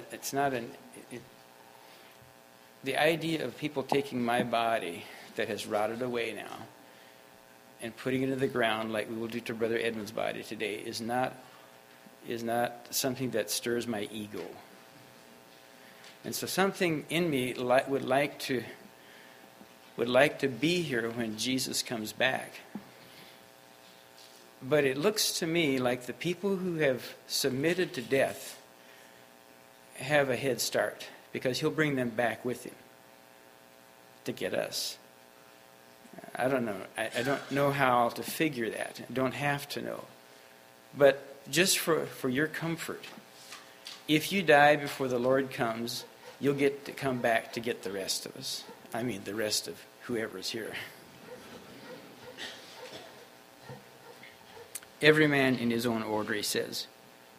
the idea of people taking my body that has rotted away now and putting it in the ground like we will do to Brother Edmund's body today is not something that stirs my ego. And so something in me would like to be here when Jesus comes back. But it looks to me like the people who have submitted to death have a head start, because he'll bring them back with him to get us. I don't know. I don't know how to figure that. I don't have to know. But just for your comfort, if you die before the Lord comes, you'll get to come back to get the rest of us. I mean, the rest of whoever's here. Every man in his own order, he says.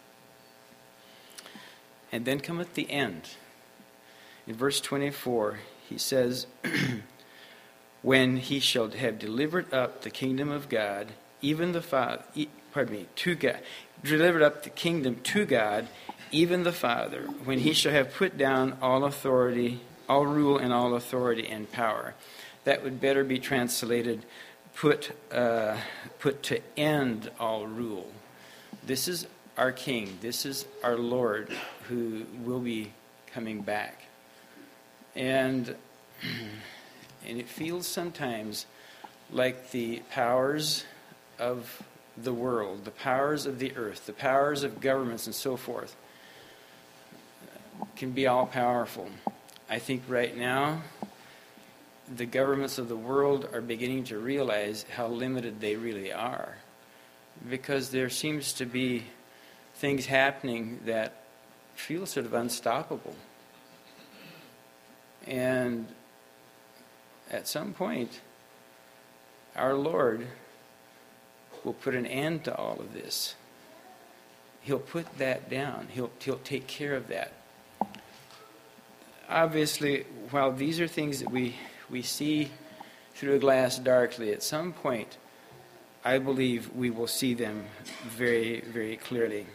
And then cometh the end. In verse 24, he says, when he shall have delivered up the kingdom of God, even the Father, to God, delivered up the kingdom to God, even the Father, when he shall have put down all authority, all rule and all authority and power. That would better be translated, put to end all rule. This is our King. This is our Lord who will be coming back. And it feels sometimes like the powers of the world, the powers of the earth, the powers of governments and so forth can be all powerful. I think right now the governments of the world are beginning to realize how limited they really are, because there seems to be things happening that feel sort of unstoppable. And at some point, our Lord will put an end to all of this. He'll put that down. He'll take care of that. Obviously, while these are things that we see through a glass darkly, at some point, I believe we will see them very, very clearly.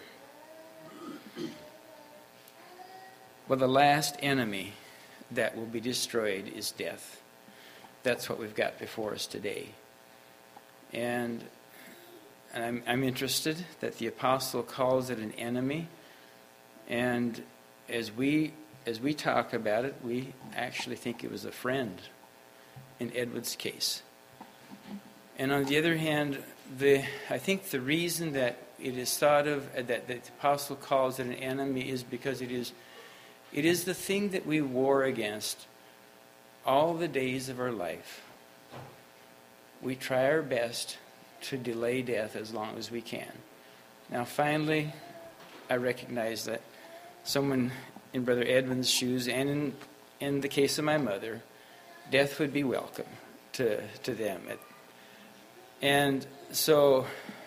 Well, the last enemy that will be destroyed is death. That's what we've got before us today. And I'm interested that the apostle calls it an enemy. And as we talk about it, we actually think it was a friend in Edward's case. And on the other hand, I think the reason that it is thought of, that the apostle calls it an enemy, is because it is the thing that we war against all the days of our life. We try our best to delay death as long as we can. Now, finally, I recognize that someone in Brother Edwin's shoes, and in the case of my mother, death would be welcome to them. And so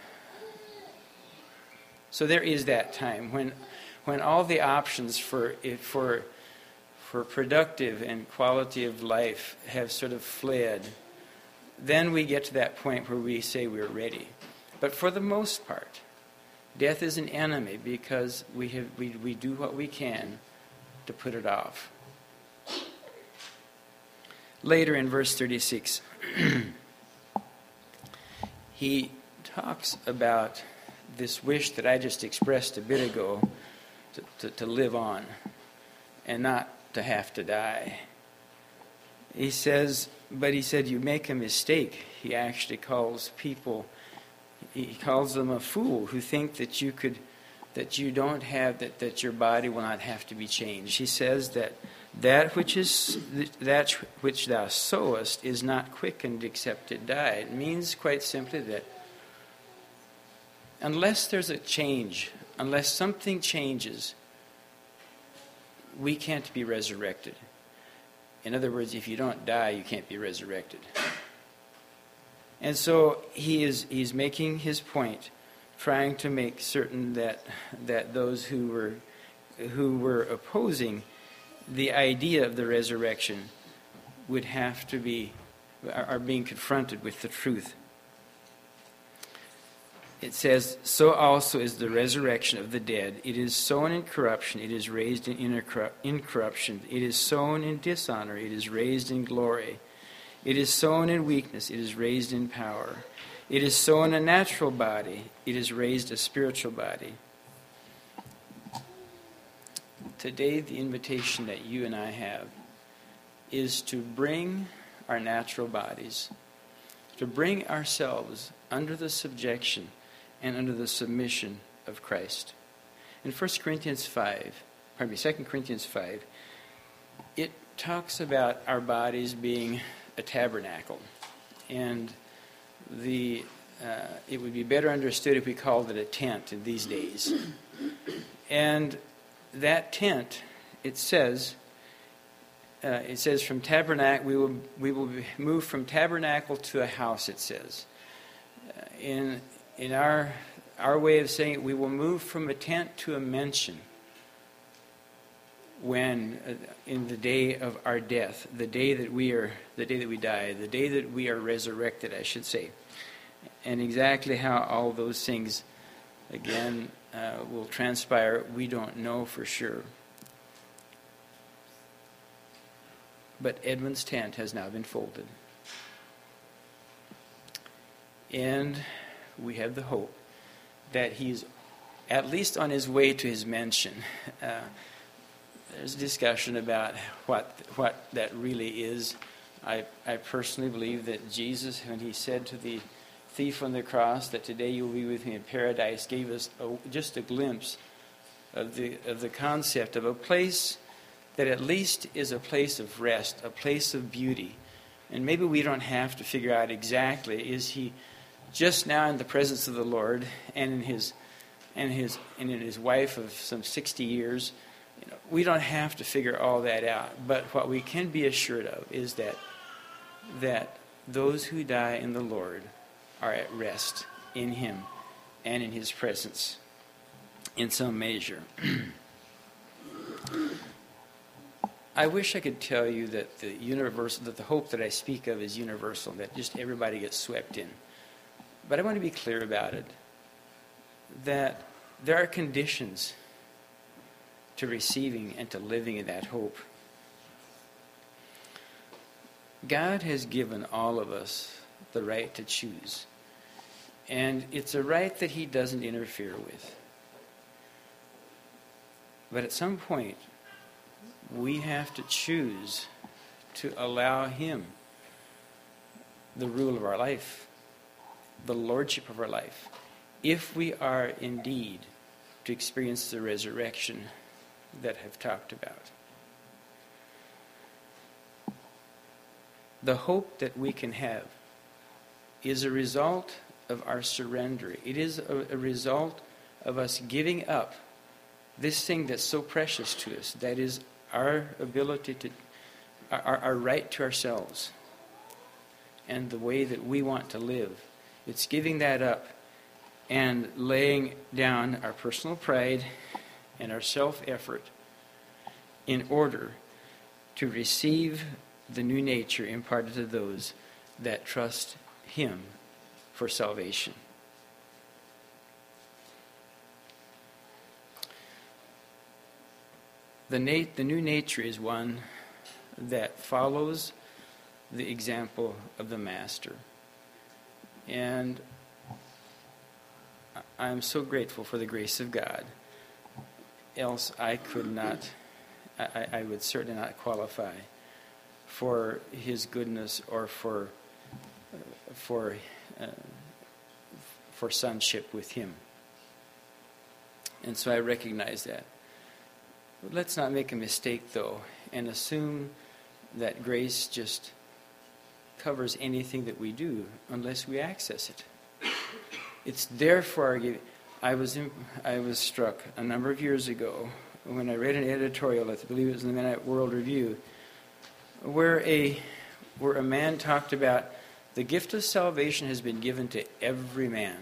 there is that time when all the options for productive and quality of life have sort of fled. Then we get to that point where we say we're ready. But for the most part, death is an enemy because we do what we can to put it off. Later in verse 36, he talks about this wish that I just expressed a bit ago, to live on and not to have to die. He said, you make a mistake. He actually calls them a fool who think that that your body will not have to be changed. He says that which thou sowest is not quickened except it die. It means quite simply that unless there's a change, unless something changes, we can't be resurrected. In other words, if you don't die, you can't be resurrected. And so he's making his point, trying to make certain that those who were opposing the idea of the resurrection are being confronted with the truth. It says, so also is the resurrection of the dead. It is sown in corruption, it is raised in incorruption. It is sown in dishonor, it is raised in glory. It is sown in weakness, it is raised in power. It is sown a natural body, it is raised a spiritual body. today the invitation that you and I have is to bring our natural bodies, to bring ourselves under the subjection and under the submission of Christ. In 2 Corinthians 5, it talks about our bodies being a tabernacle. And it would be better understood if we called it a tent in these days. And that tent, it says from tabernacle, we will move from tabernacle to a house, it says. In our way of saying it, we will move from a tent to a mansion when in the day of our death, the day that we die, the day that we are resurrected, I should say. And exactly how all those things again will transpire, we don't know for sure. But Edmund's tent has now been folded. And we have the hope that he's at least on his way to his mansion. There's a discussion about what that really is. I personally believe that Jesus, when he said to the thief on the cross that today you'll be with me in paradise, gave us just a glimpse of the concept of a place that at least is a place of rest, a place of beauty. And maybe we don't have to figure out exactly, is he just now in the presence of the Lord and in his wife of some 60 years? We don't have to figure all that out. But what we can be assured of is that those who die in the Lord are at rest in him and in his presence in some measure. I wish I could tell you that the hope that I speak of is universal, that just everybody gets swept in. But I want to be clear about it, that there are conditions to receiving and to living in that hope. God has given all of us the right to choose. And it's a right that he doesn't interfere with. But at some point, we have to choose to allow him the rule of our life, the lordship of our life, if we are indeed to experience the resurrection that I've talked about. The hope that we can have is a result of our surrender. It is a result of us giving up this thing that's so precious to us, that is our ability to, our right to ourselves and the way that we want to live. It's giving that up and laying down our personal pride and our self-effort in order to receive the new nature imparted to those that trust him for salvation. The new nature is one that follows the example of the Master. And I'm so grateful for the grace of God. Else I could not, I would certainly not qualify for his goodness or for sonship with him. And so I recognize that. But let's not make a mistake, though, and assume that grace just covers anything that we do unless we access it. It's there for our giving. I was struck a number of years ago when I read an editorial, I believe it was in the Mennonite World Review, where a man talked about the gift of salvation has been given to every man.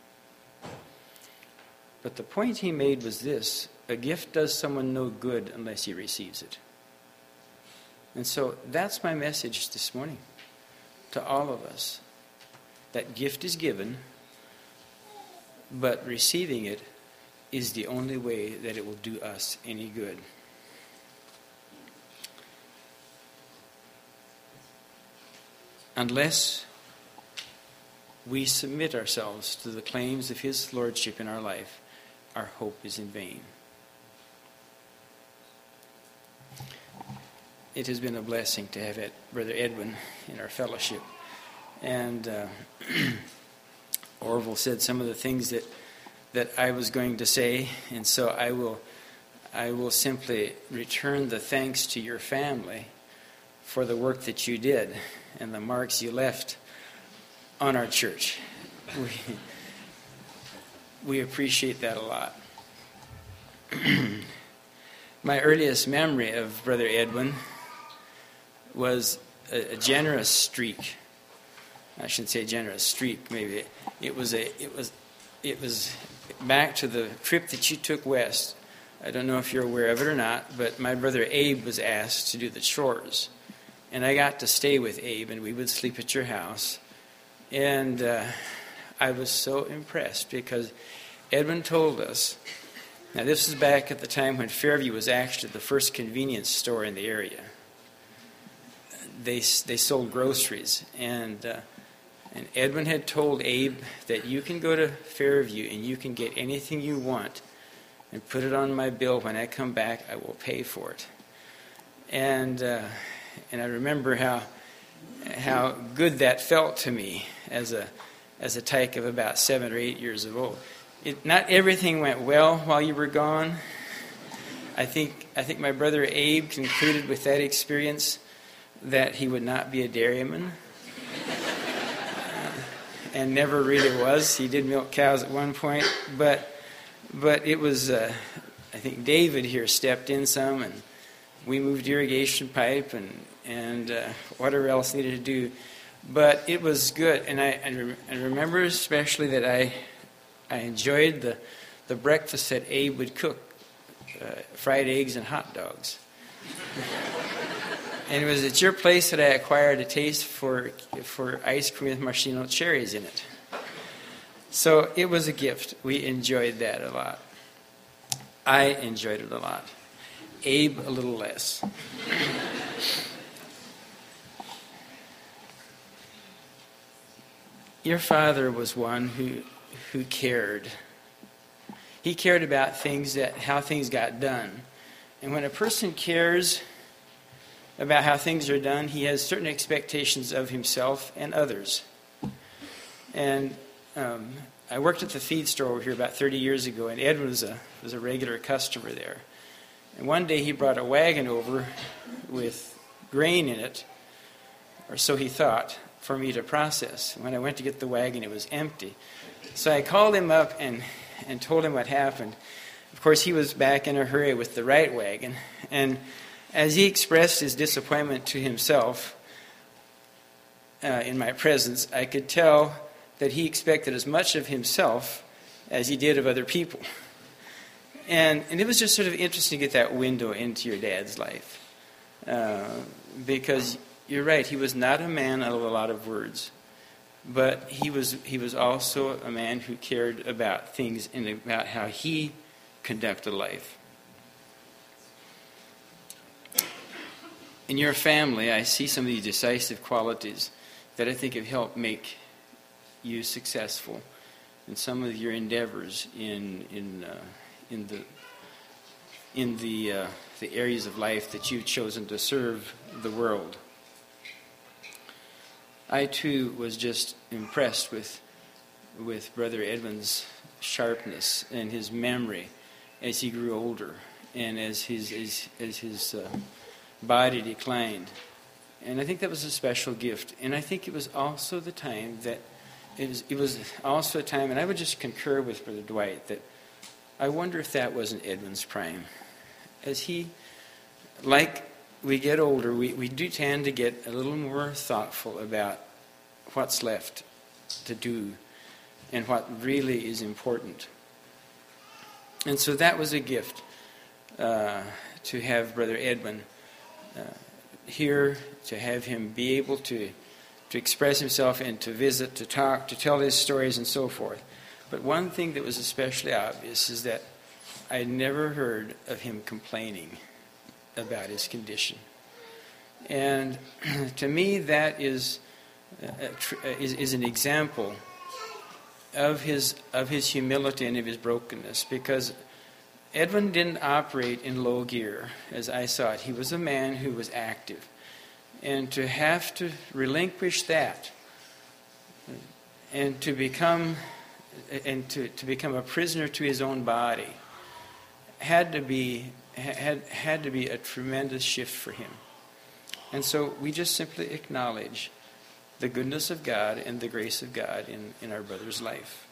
But the point he made was this: a gift does someone no good unless he receives it. And so that's my message this morning to all of us. That gift is given, but receiving it is the only way that it will do us any good. Unless we submit ourselves to the claims of his lordship in our life, our hope is in vain. it has been a blessing to have Brother Edwin in our fellowship. And Orville said some of the things that I was going to say, and so I will simply return the thanks to your family for the work that you did and the marks you left on our church. We appreciate that a lot. My earliest memory of Brother Edwin was a generous streak. I shouldn't say generous streak. Maybe it was back to the trip that you took west. I don't know if you're aware of it or not, but my brother Abe was asked to do the chores, and I got to stay with Abe, and we would sleep at your house. And I was so impressed because Edwin told us. Now, this was back at the time when Fairview was actually the first convenience store in the area. They sold groceries, and Edwin had told Abe that you can go to Fairview and you can get anything you want and put it on my bill. When I come back, I will pay for it. And I remember how good that felt to me as a tyke of about 7 or 8 years old. Not everything went well while you were gone. I think my brother Abe concluded with that experience that he would not be a dairyman, and never really was. He did milk cows at one point, but it was. I think David here stepped in some, and we moved irrigation pipe and whatever else needed to do. But it was good, and I remember especially that I enjoyed the breakfast that Abe would cook, fried eggs and hot dogs. And it was at your place that I acquired a taste for ice cream with maraschino cherries in it. So it was a gift. We enjoyed that a lot. I enjoyed it a lot. Abe a little less. Your father was one who cared. He cared about how things got done. And when a person cares about how things are done, he has certain expectations of himself and others. And I worked at the feed store over here about 30 years ago, and Ed was a regular customer there. And one day he brought a wagon over with grain in it, or so he thought, for me to process. When I went to get the wagon, it was empty. So I called him up and told him what happened. Of course, he was back in a hurry with the right wagon. And as he expressed his disappointment to himself in my presence, I could tell that he expected as much of himself as he did of other people. And it was just sort of interesting to get that window into your dad's life. Because you're right, he was not a man of a lot of words. But he was also a man who cared about things and about how he conducted life. In your family, I see some of these decisive qualities that I think have helped make you successful in some of your endeavors in the areas of life that you've chosen to serve the world. I too was just impressed with Brother Edwin's sharpness and his memory as he grew older and as his body declined. And I think that was a special gift. And I think it was also the time that it was also a time, and I would just concur with Brother Dwight, that I wonder if that wasn't Edwin's prime. As he, like we get older, we do tend to get a little more thoughtful about what's left to do and what really is important. And so that was a gift to have Brother Edwin here, to have him be able to express himself and to visit, to talk, to tell his stories and so forth. But one thing that was especially obvious is that I never heard of him complaining about his condition. And to me, that is an example of his humility and of his brokenness, because Edwin didn't operate in low gear, as I saw it. He was a man who was active. And to have to relinquish that and to become a prisoner to his own body had to be a tremendous shift for him. And so we just simply acknowledge the goodness of God and the grace of God in our brother's life.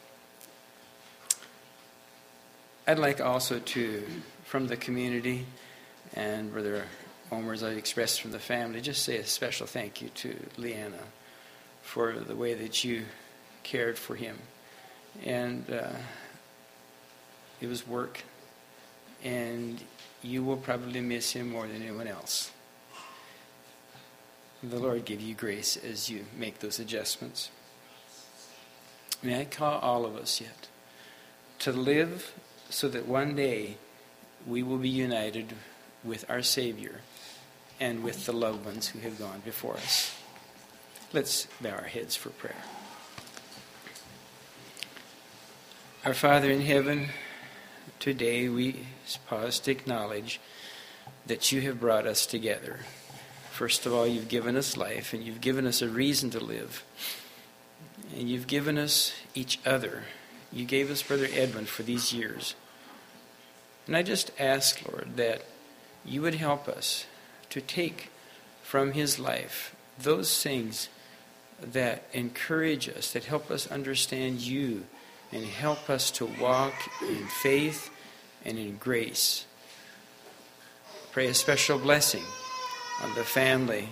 I'd like also to, from the community and Brother Omer's I expressed from the family, just say a special thank you to Leanna for the way that you cared for him. And it was work, and you will probably miss him more than anyone else. The Lord give you grace as you make those adjustments. May I call all of us yet to live so that one day we will be united with our Savior and with the loved ones who have gone before us. Let's bow our heads for prayer. Our Father in heaven, today we pause to acknowledge that you have brought us together. First of all, you've given us life, and you've given us a reason to live. And you've given us each other. You gave us Brother Edwin for these years. And I just ask, Lord, that you would help us to take from his life those things that encourage us, that help us understand you, and help us to walk in faith and in grace. Pray a special blessing on the family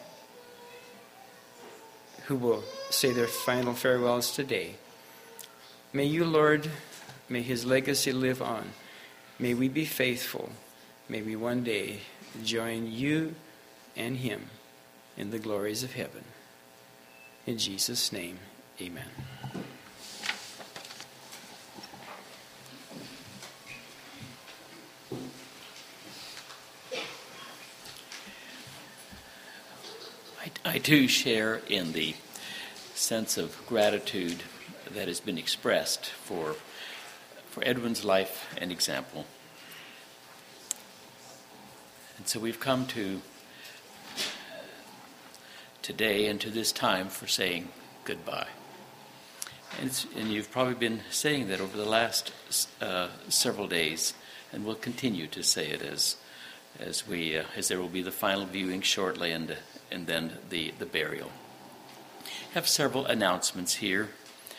who will say their final farewells today. May you, Lord, may his legacy live on. May we be faithful. May we one day join you and him in the glories of heaven. In Jesus' name, amen. I too share in the sense of gratitude that has been expressed for Edwin's life and example. And so we've come to today and to this time for saying goodbye. And you've probably been saying that over the last several days, and we'll continue to say it as there will be the final viewing shortly, and then the burial. I have several announcements here.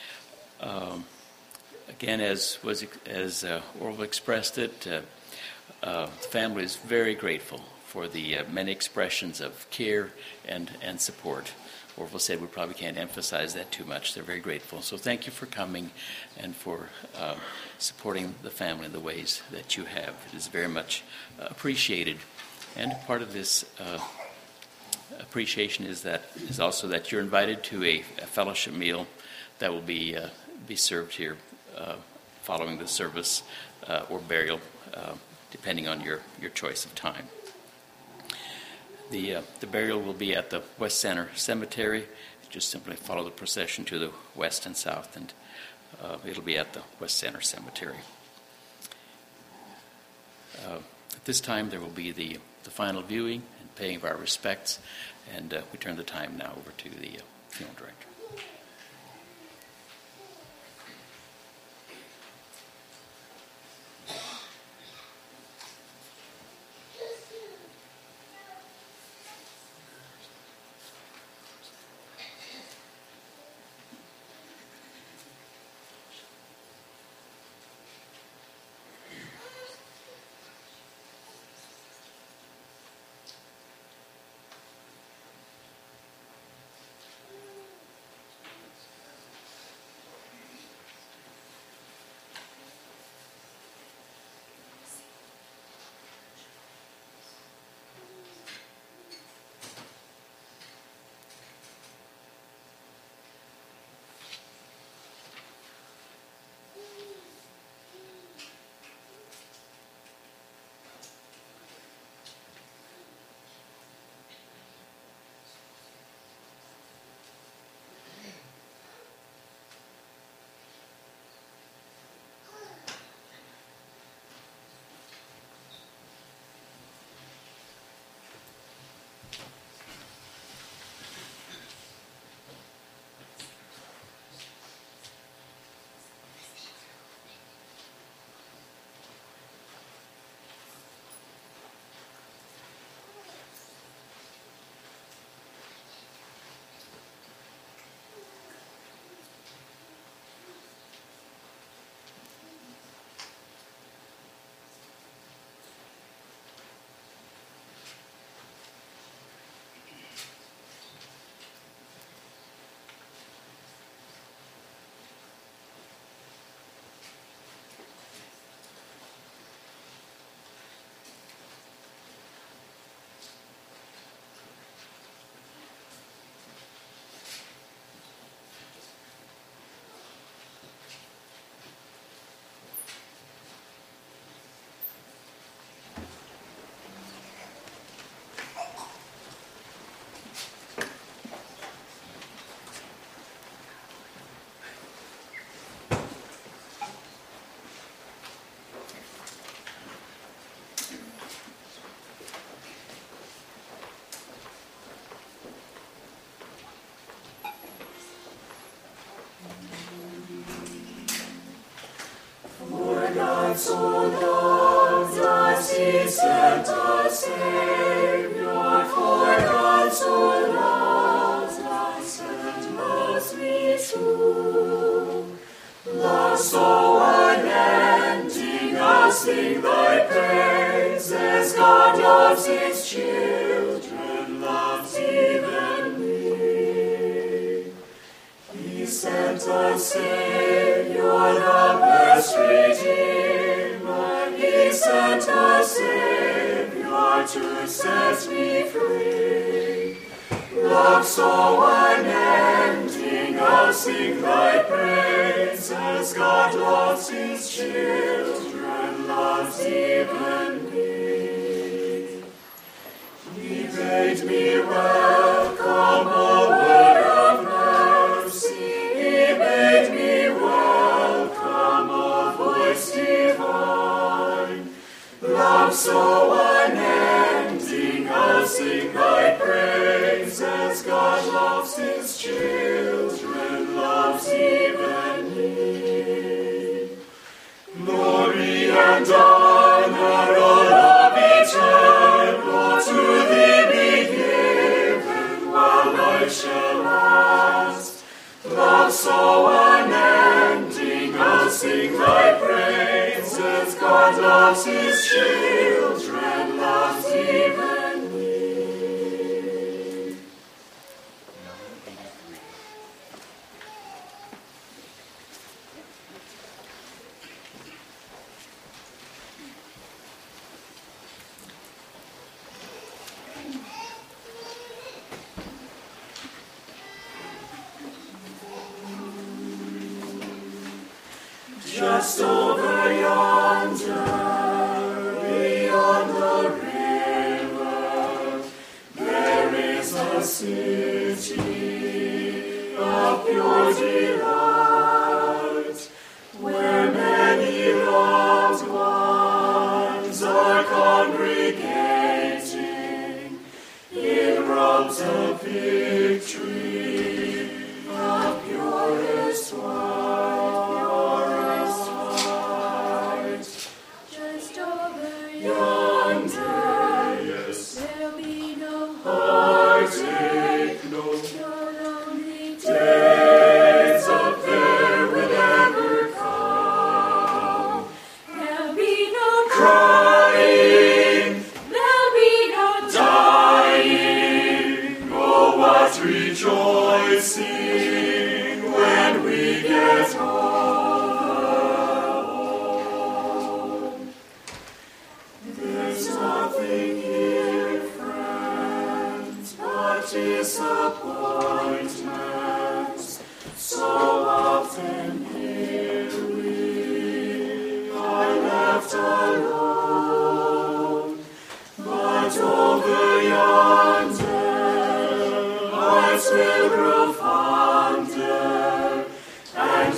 Again, as Orville expressed it, the family is very grateful for the many expressions of care and support. Orville said we probably can't emphasize that too much. They're very grateful. So thank you for coming and for supporting the family in the ways that you have. It is very much appreciated. And part of this appreciation is also that you're invited to a fellowship meal that will be served here following the service or burial, depending on your choice of time. The burial will be at the West Center Cemetery. Just simply follow the procession to the west and south, and it'll be at the West Center Cemetery. At this time, there will be the final viewing and paying of our respects, and we turn the time now over to the funeral director. so loved us, he sent a Savior. For God so loved us, and must be true. Love so unending, I'll sing thy praises. God loves his children, loves even me. He sent a Savior, the blessed Redeemer. He sent a Savior to set me free. Love so unending, I'll sing thy praises. God loves his children, loves even me. He bade me welcome, a word of mercy. He bade me welcome, a voice divine. Love so unending, I'll sing thy praises. God loves his children, loves even me. Glory and honor, O love eternal, to thee be given while life shall last. Love so unending, I'll sing thy praises. God loves his children, loves even me. Just over yonder, beyond the river, there is a city of pure delight, where many loved ones are congregating in robes of victory, of purest white. Rejoicing when we get home. There's nothing here, friends, but disappointments. So often here we are left alone, but over yonder hearts will grow fonder, and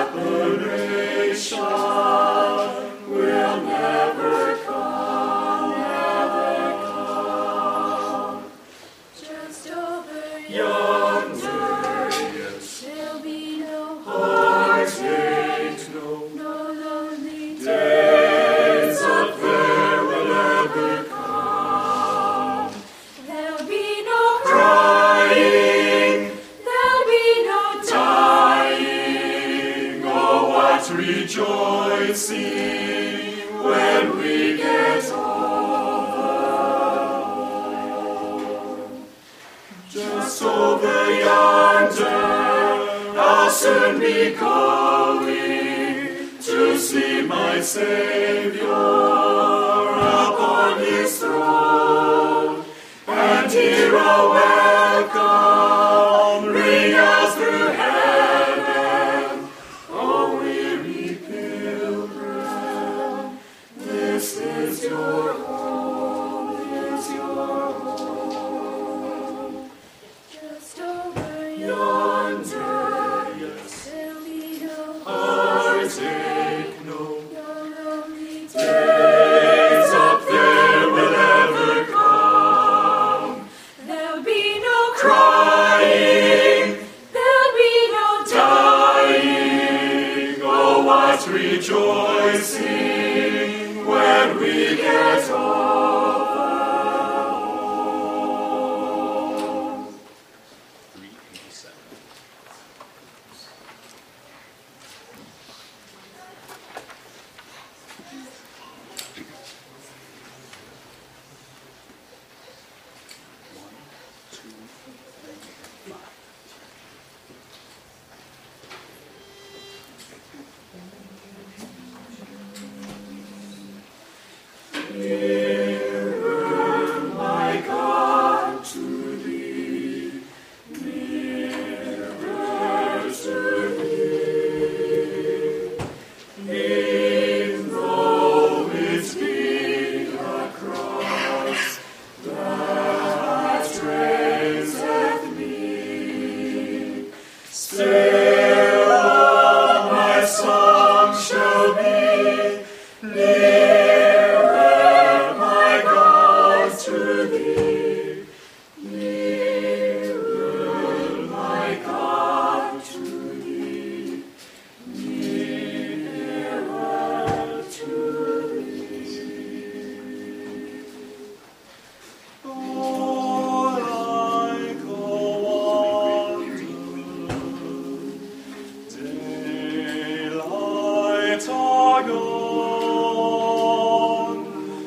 separation will never come, never come. Just over yonder, there'll be no heartache, no lonely days up there will ever come. There'll be no crying, there'll be no dying. Oh, what rejoicing when we get home. Just over yonder, I'll soon be going to see my Savior upon his throne, and hear a welcome ring out through heaven. O weary pilgrim, this is your home, is your home. Just over yonder, there'll be no heartache, no lonely days up there will ever come. There'll be no crying. 7. My God, to thee, nearer to thee. Even though it be a cross that raiseth me, still my song shall be nearer, my God, to thee. Nearer, my God, to thee. Nearer to thee. Oh, like a wanderer, daylight are gone,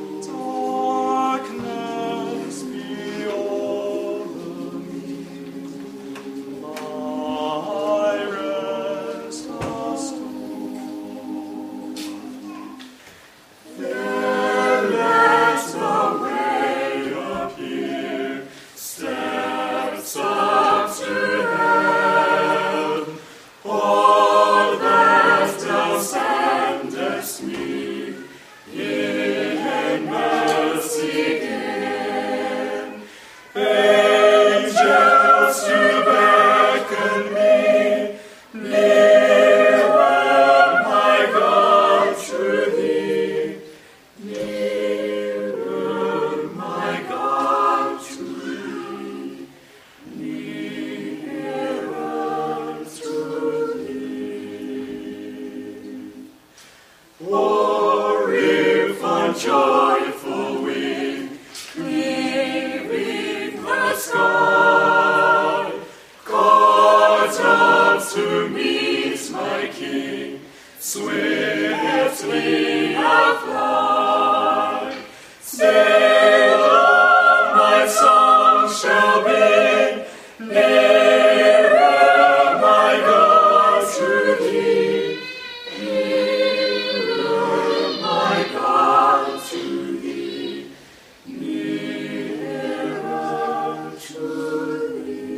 darkness be over me, my rest must then let the way appear, steps up to heaven. All that thou sendest me, in mercy give. Angels to beckon me, nearer, my God, to thee. Nearer, my God, to thee. Nearer to thee. Or if on joyful wing, cleaving the sky, caught up to meet my King, swiftly I'll fly. Still my song shall be nearer, my God, to thee. Nearer, my God, to thee. Nearer to thee.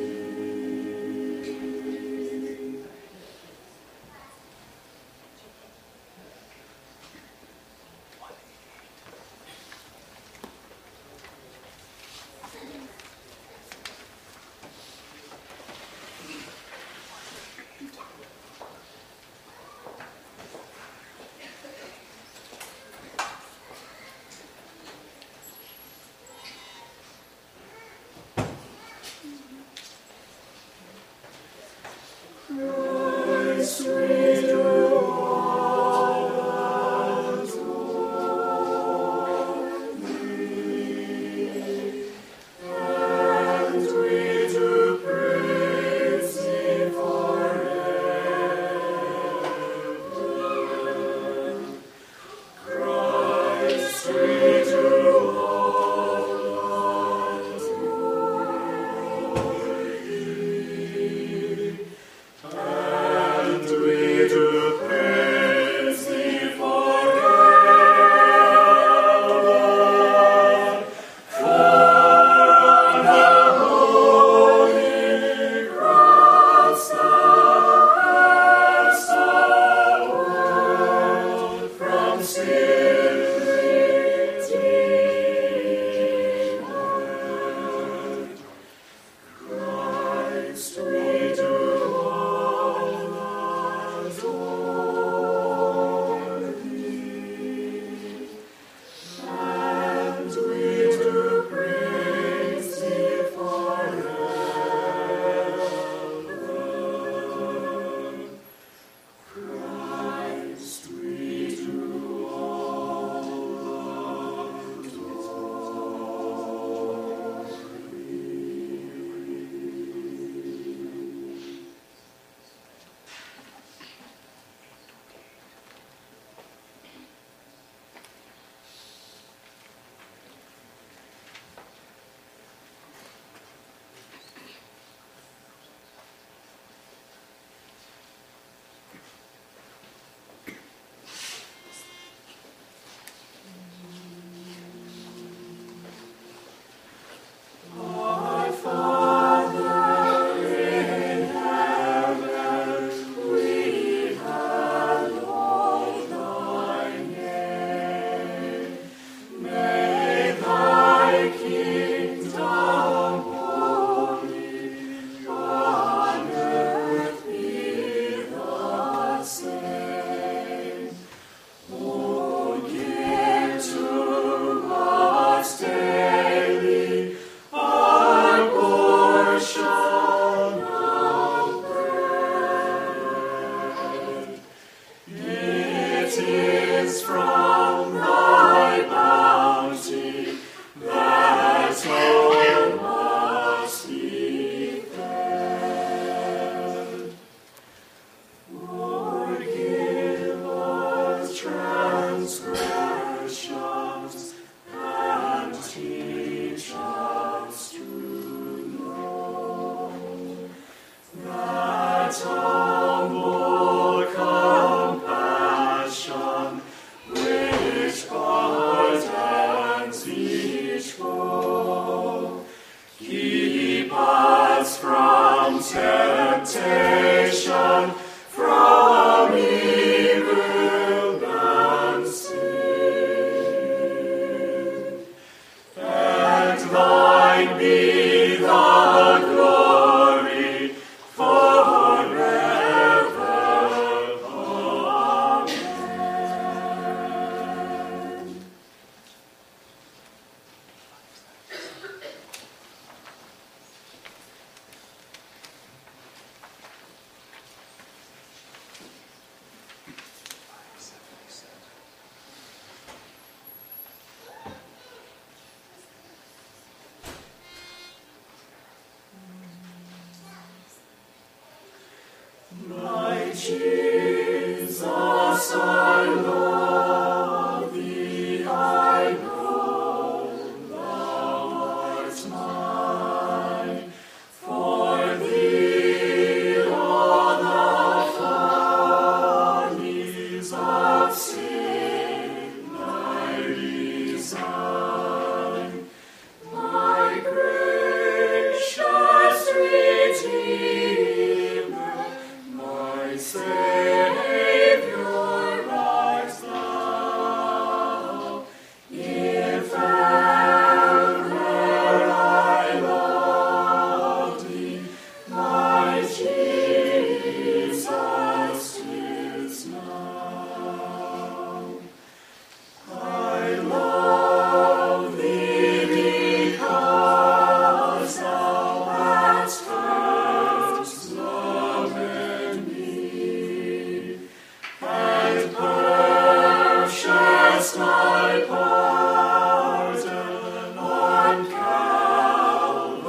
Calvary. 'Cause I love thee, I love thee, I love thee, my Jesus, 'tis now. I love thee because my pardon on Calvary's tree. I love thee because my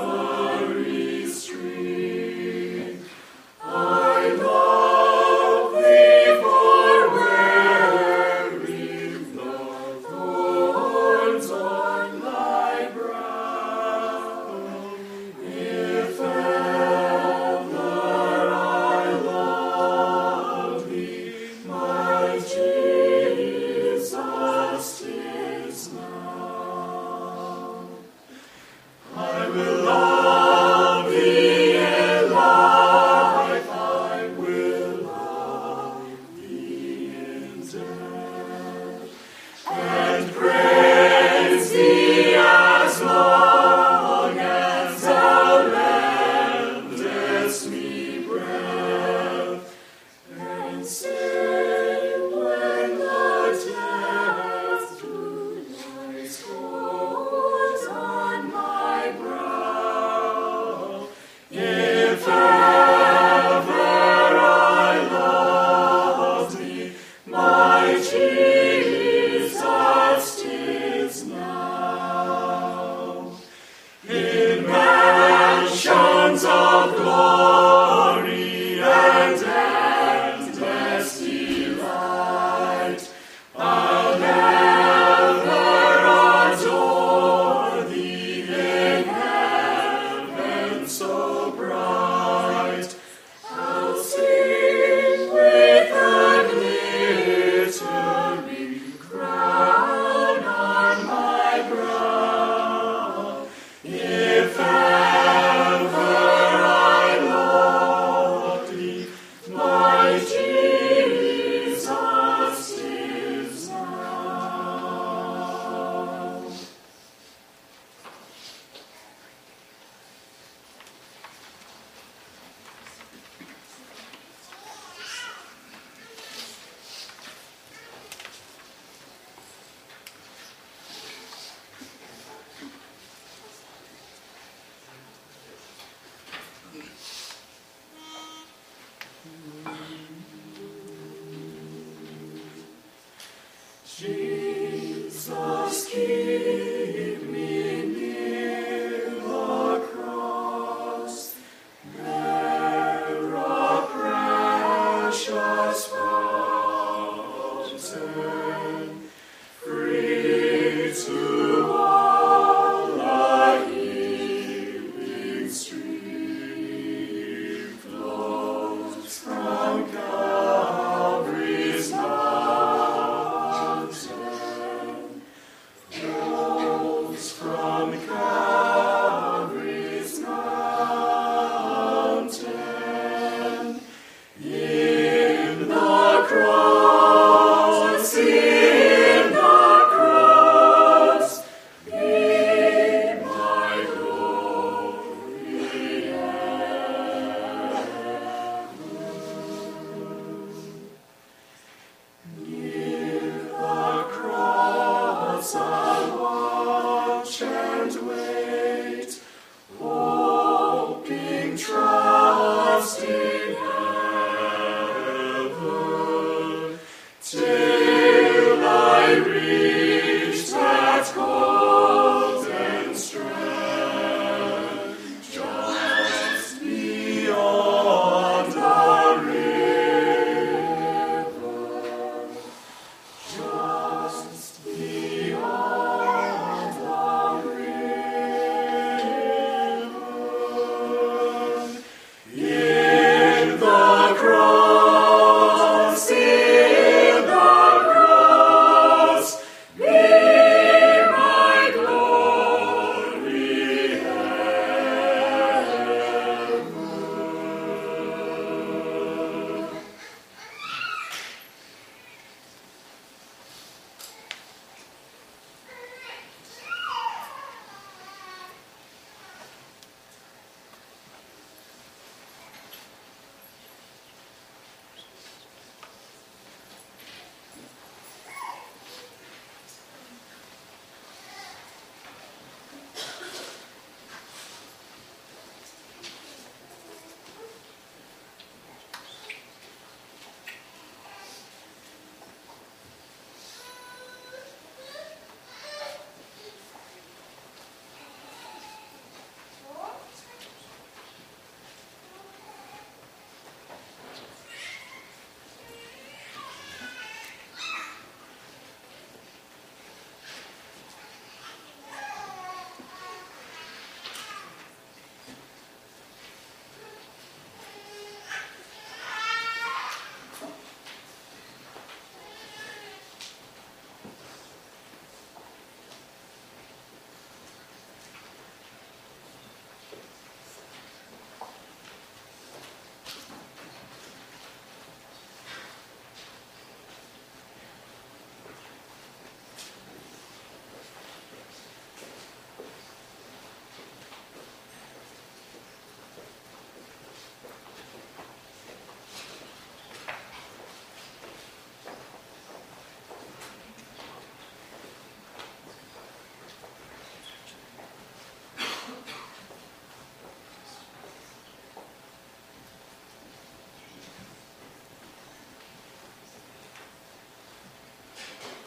Jesus.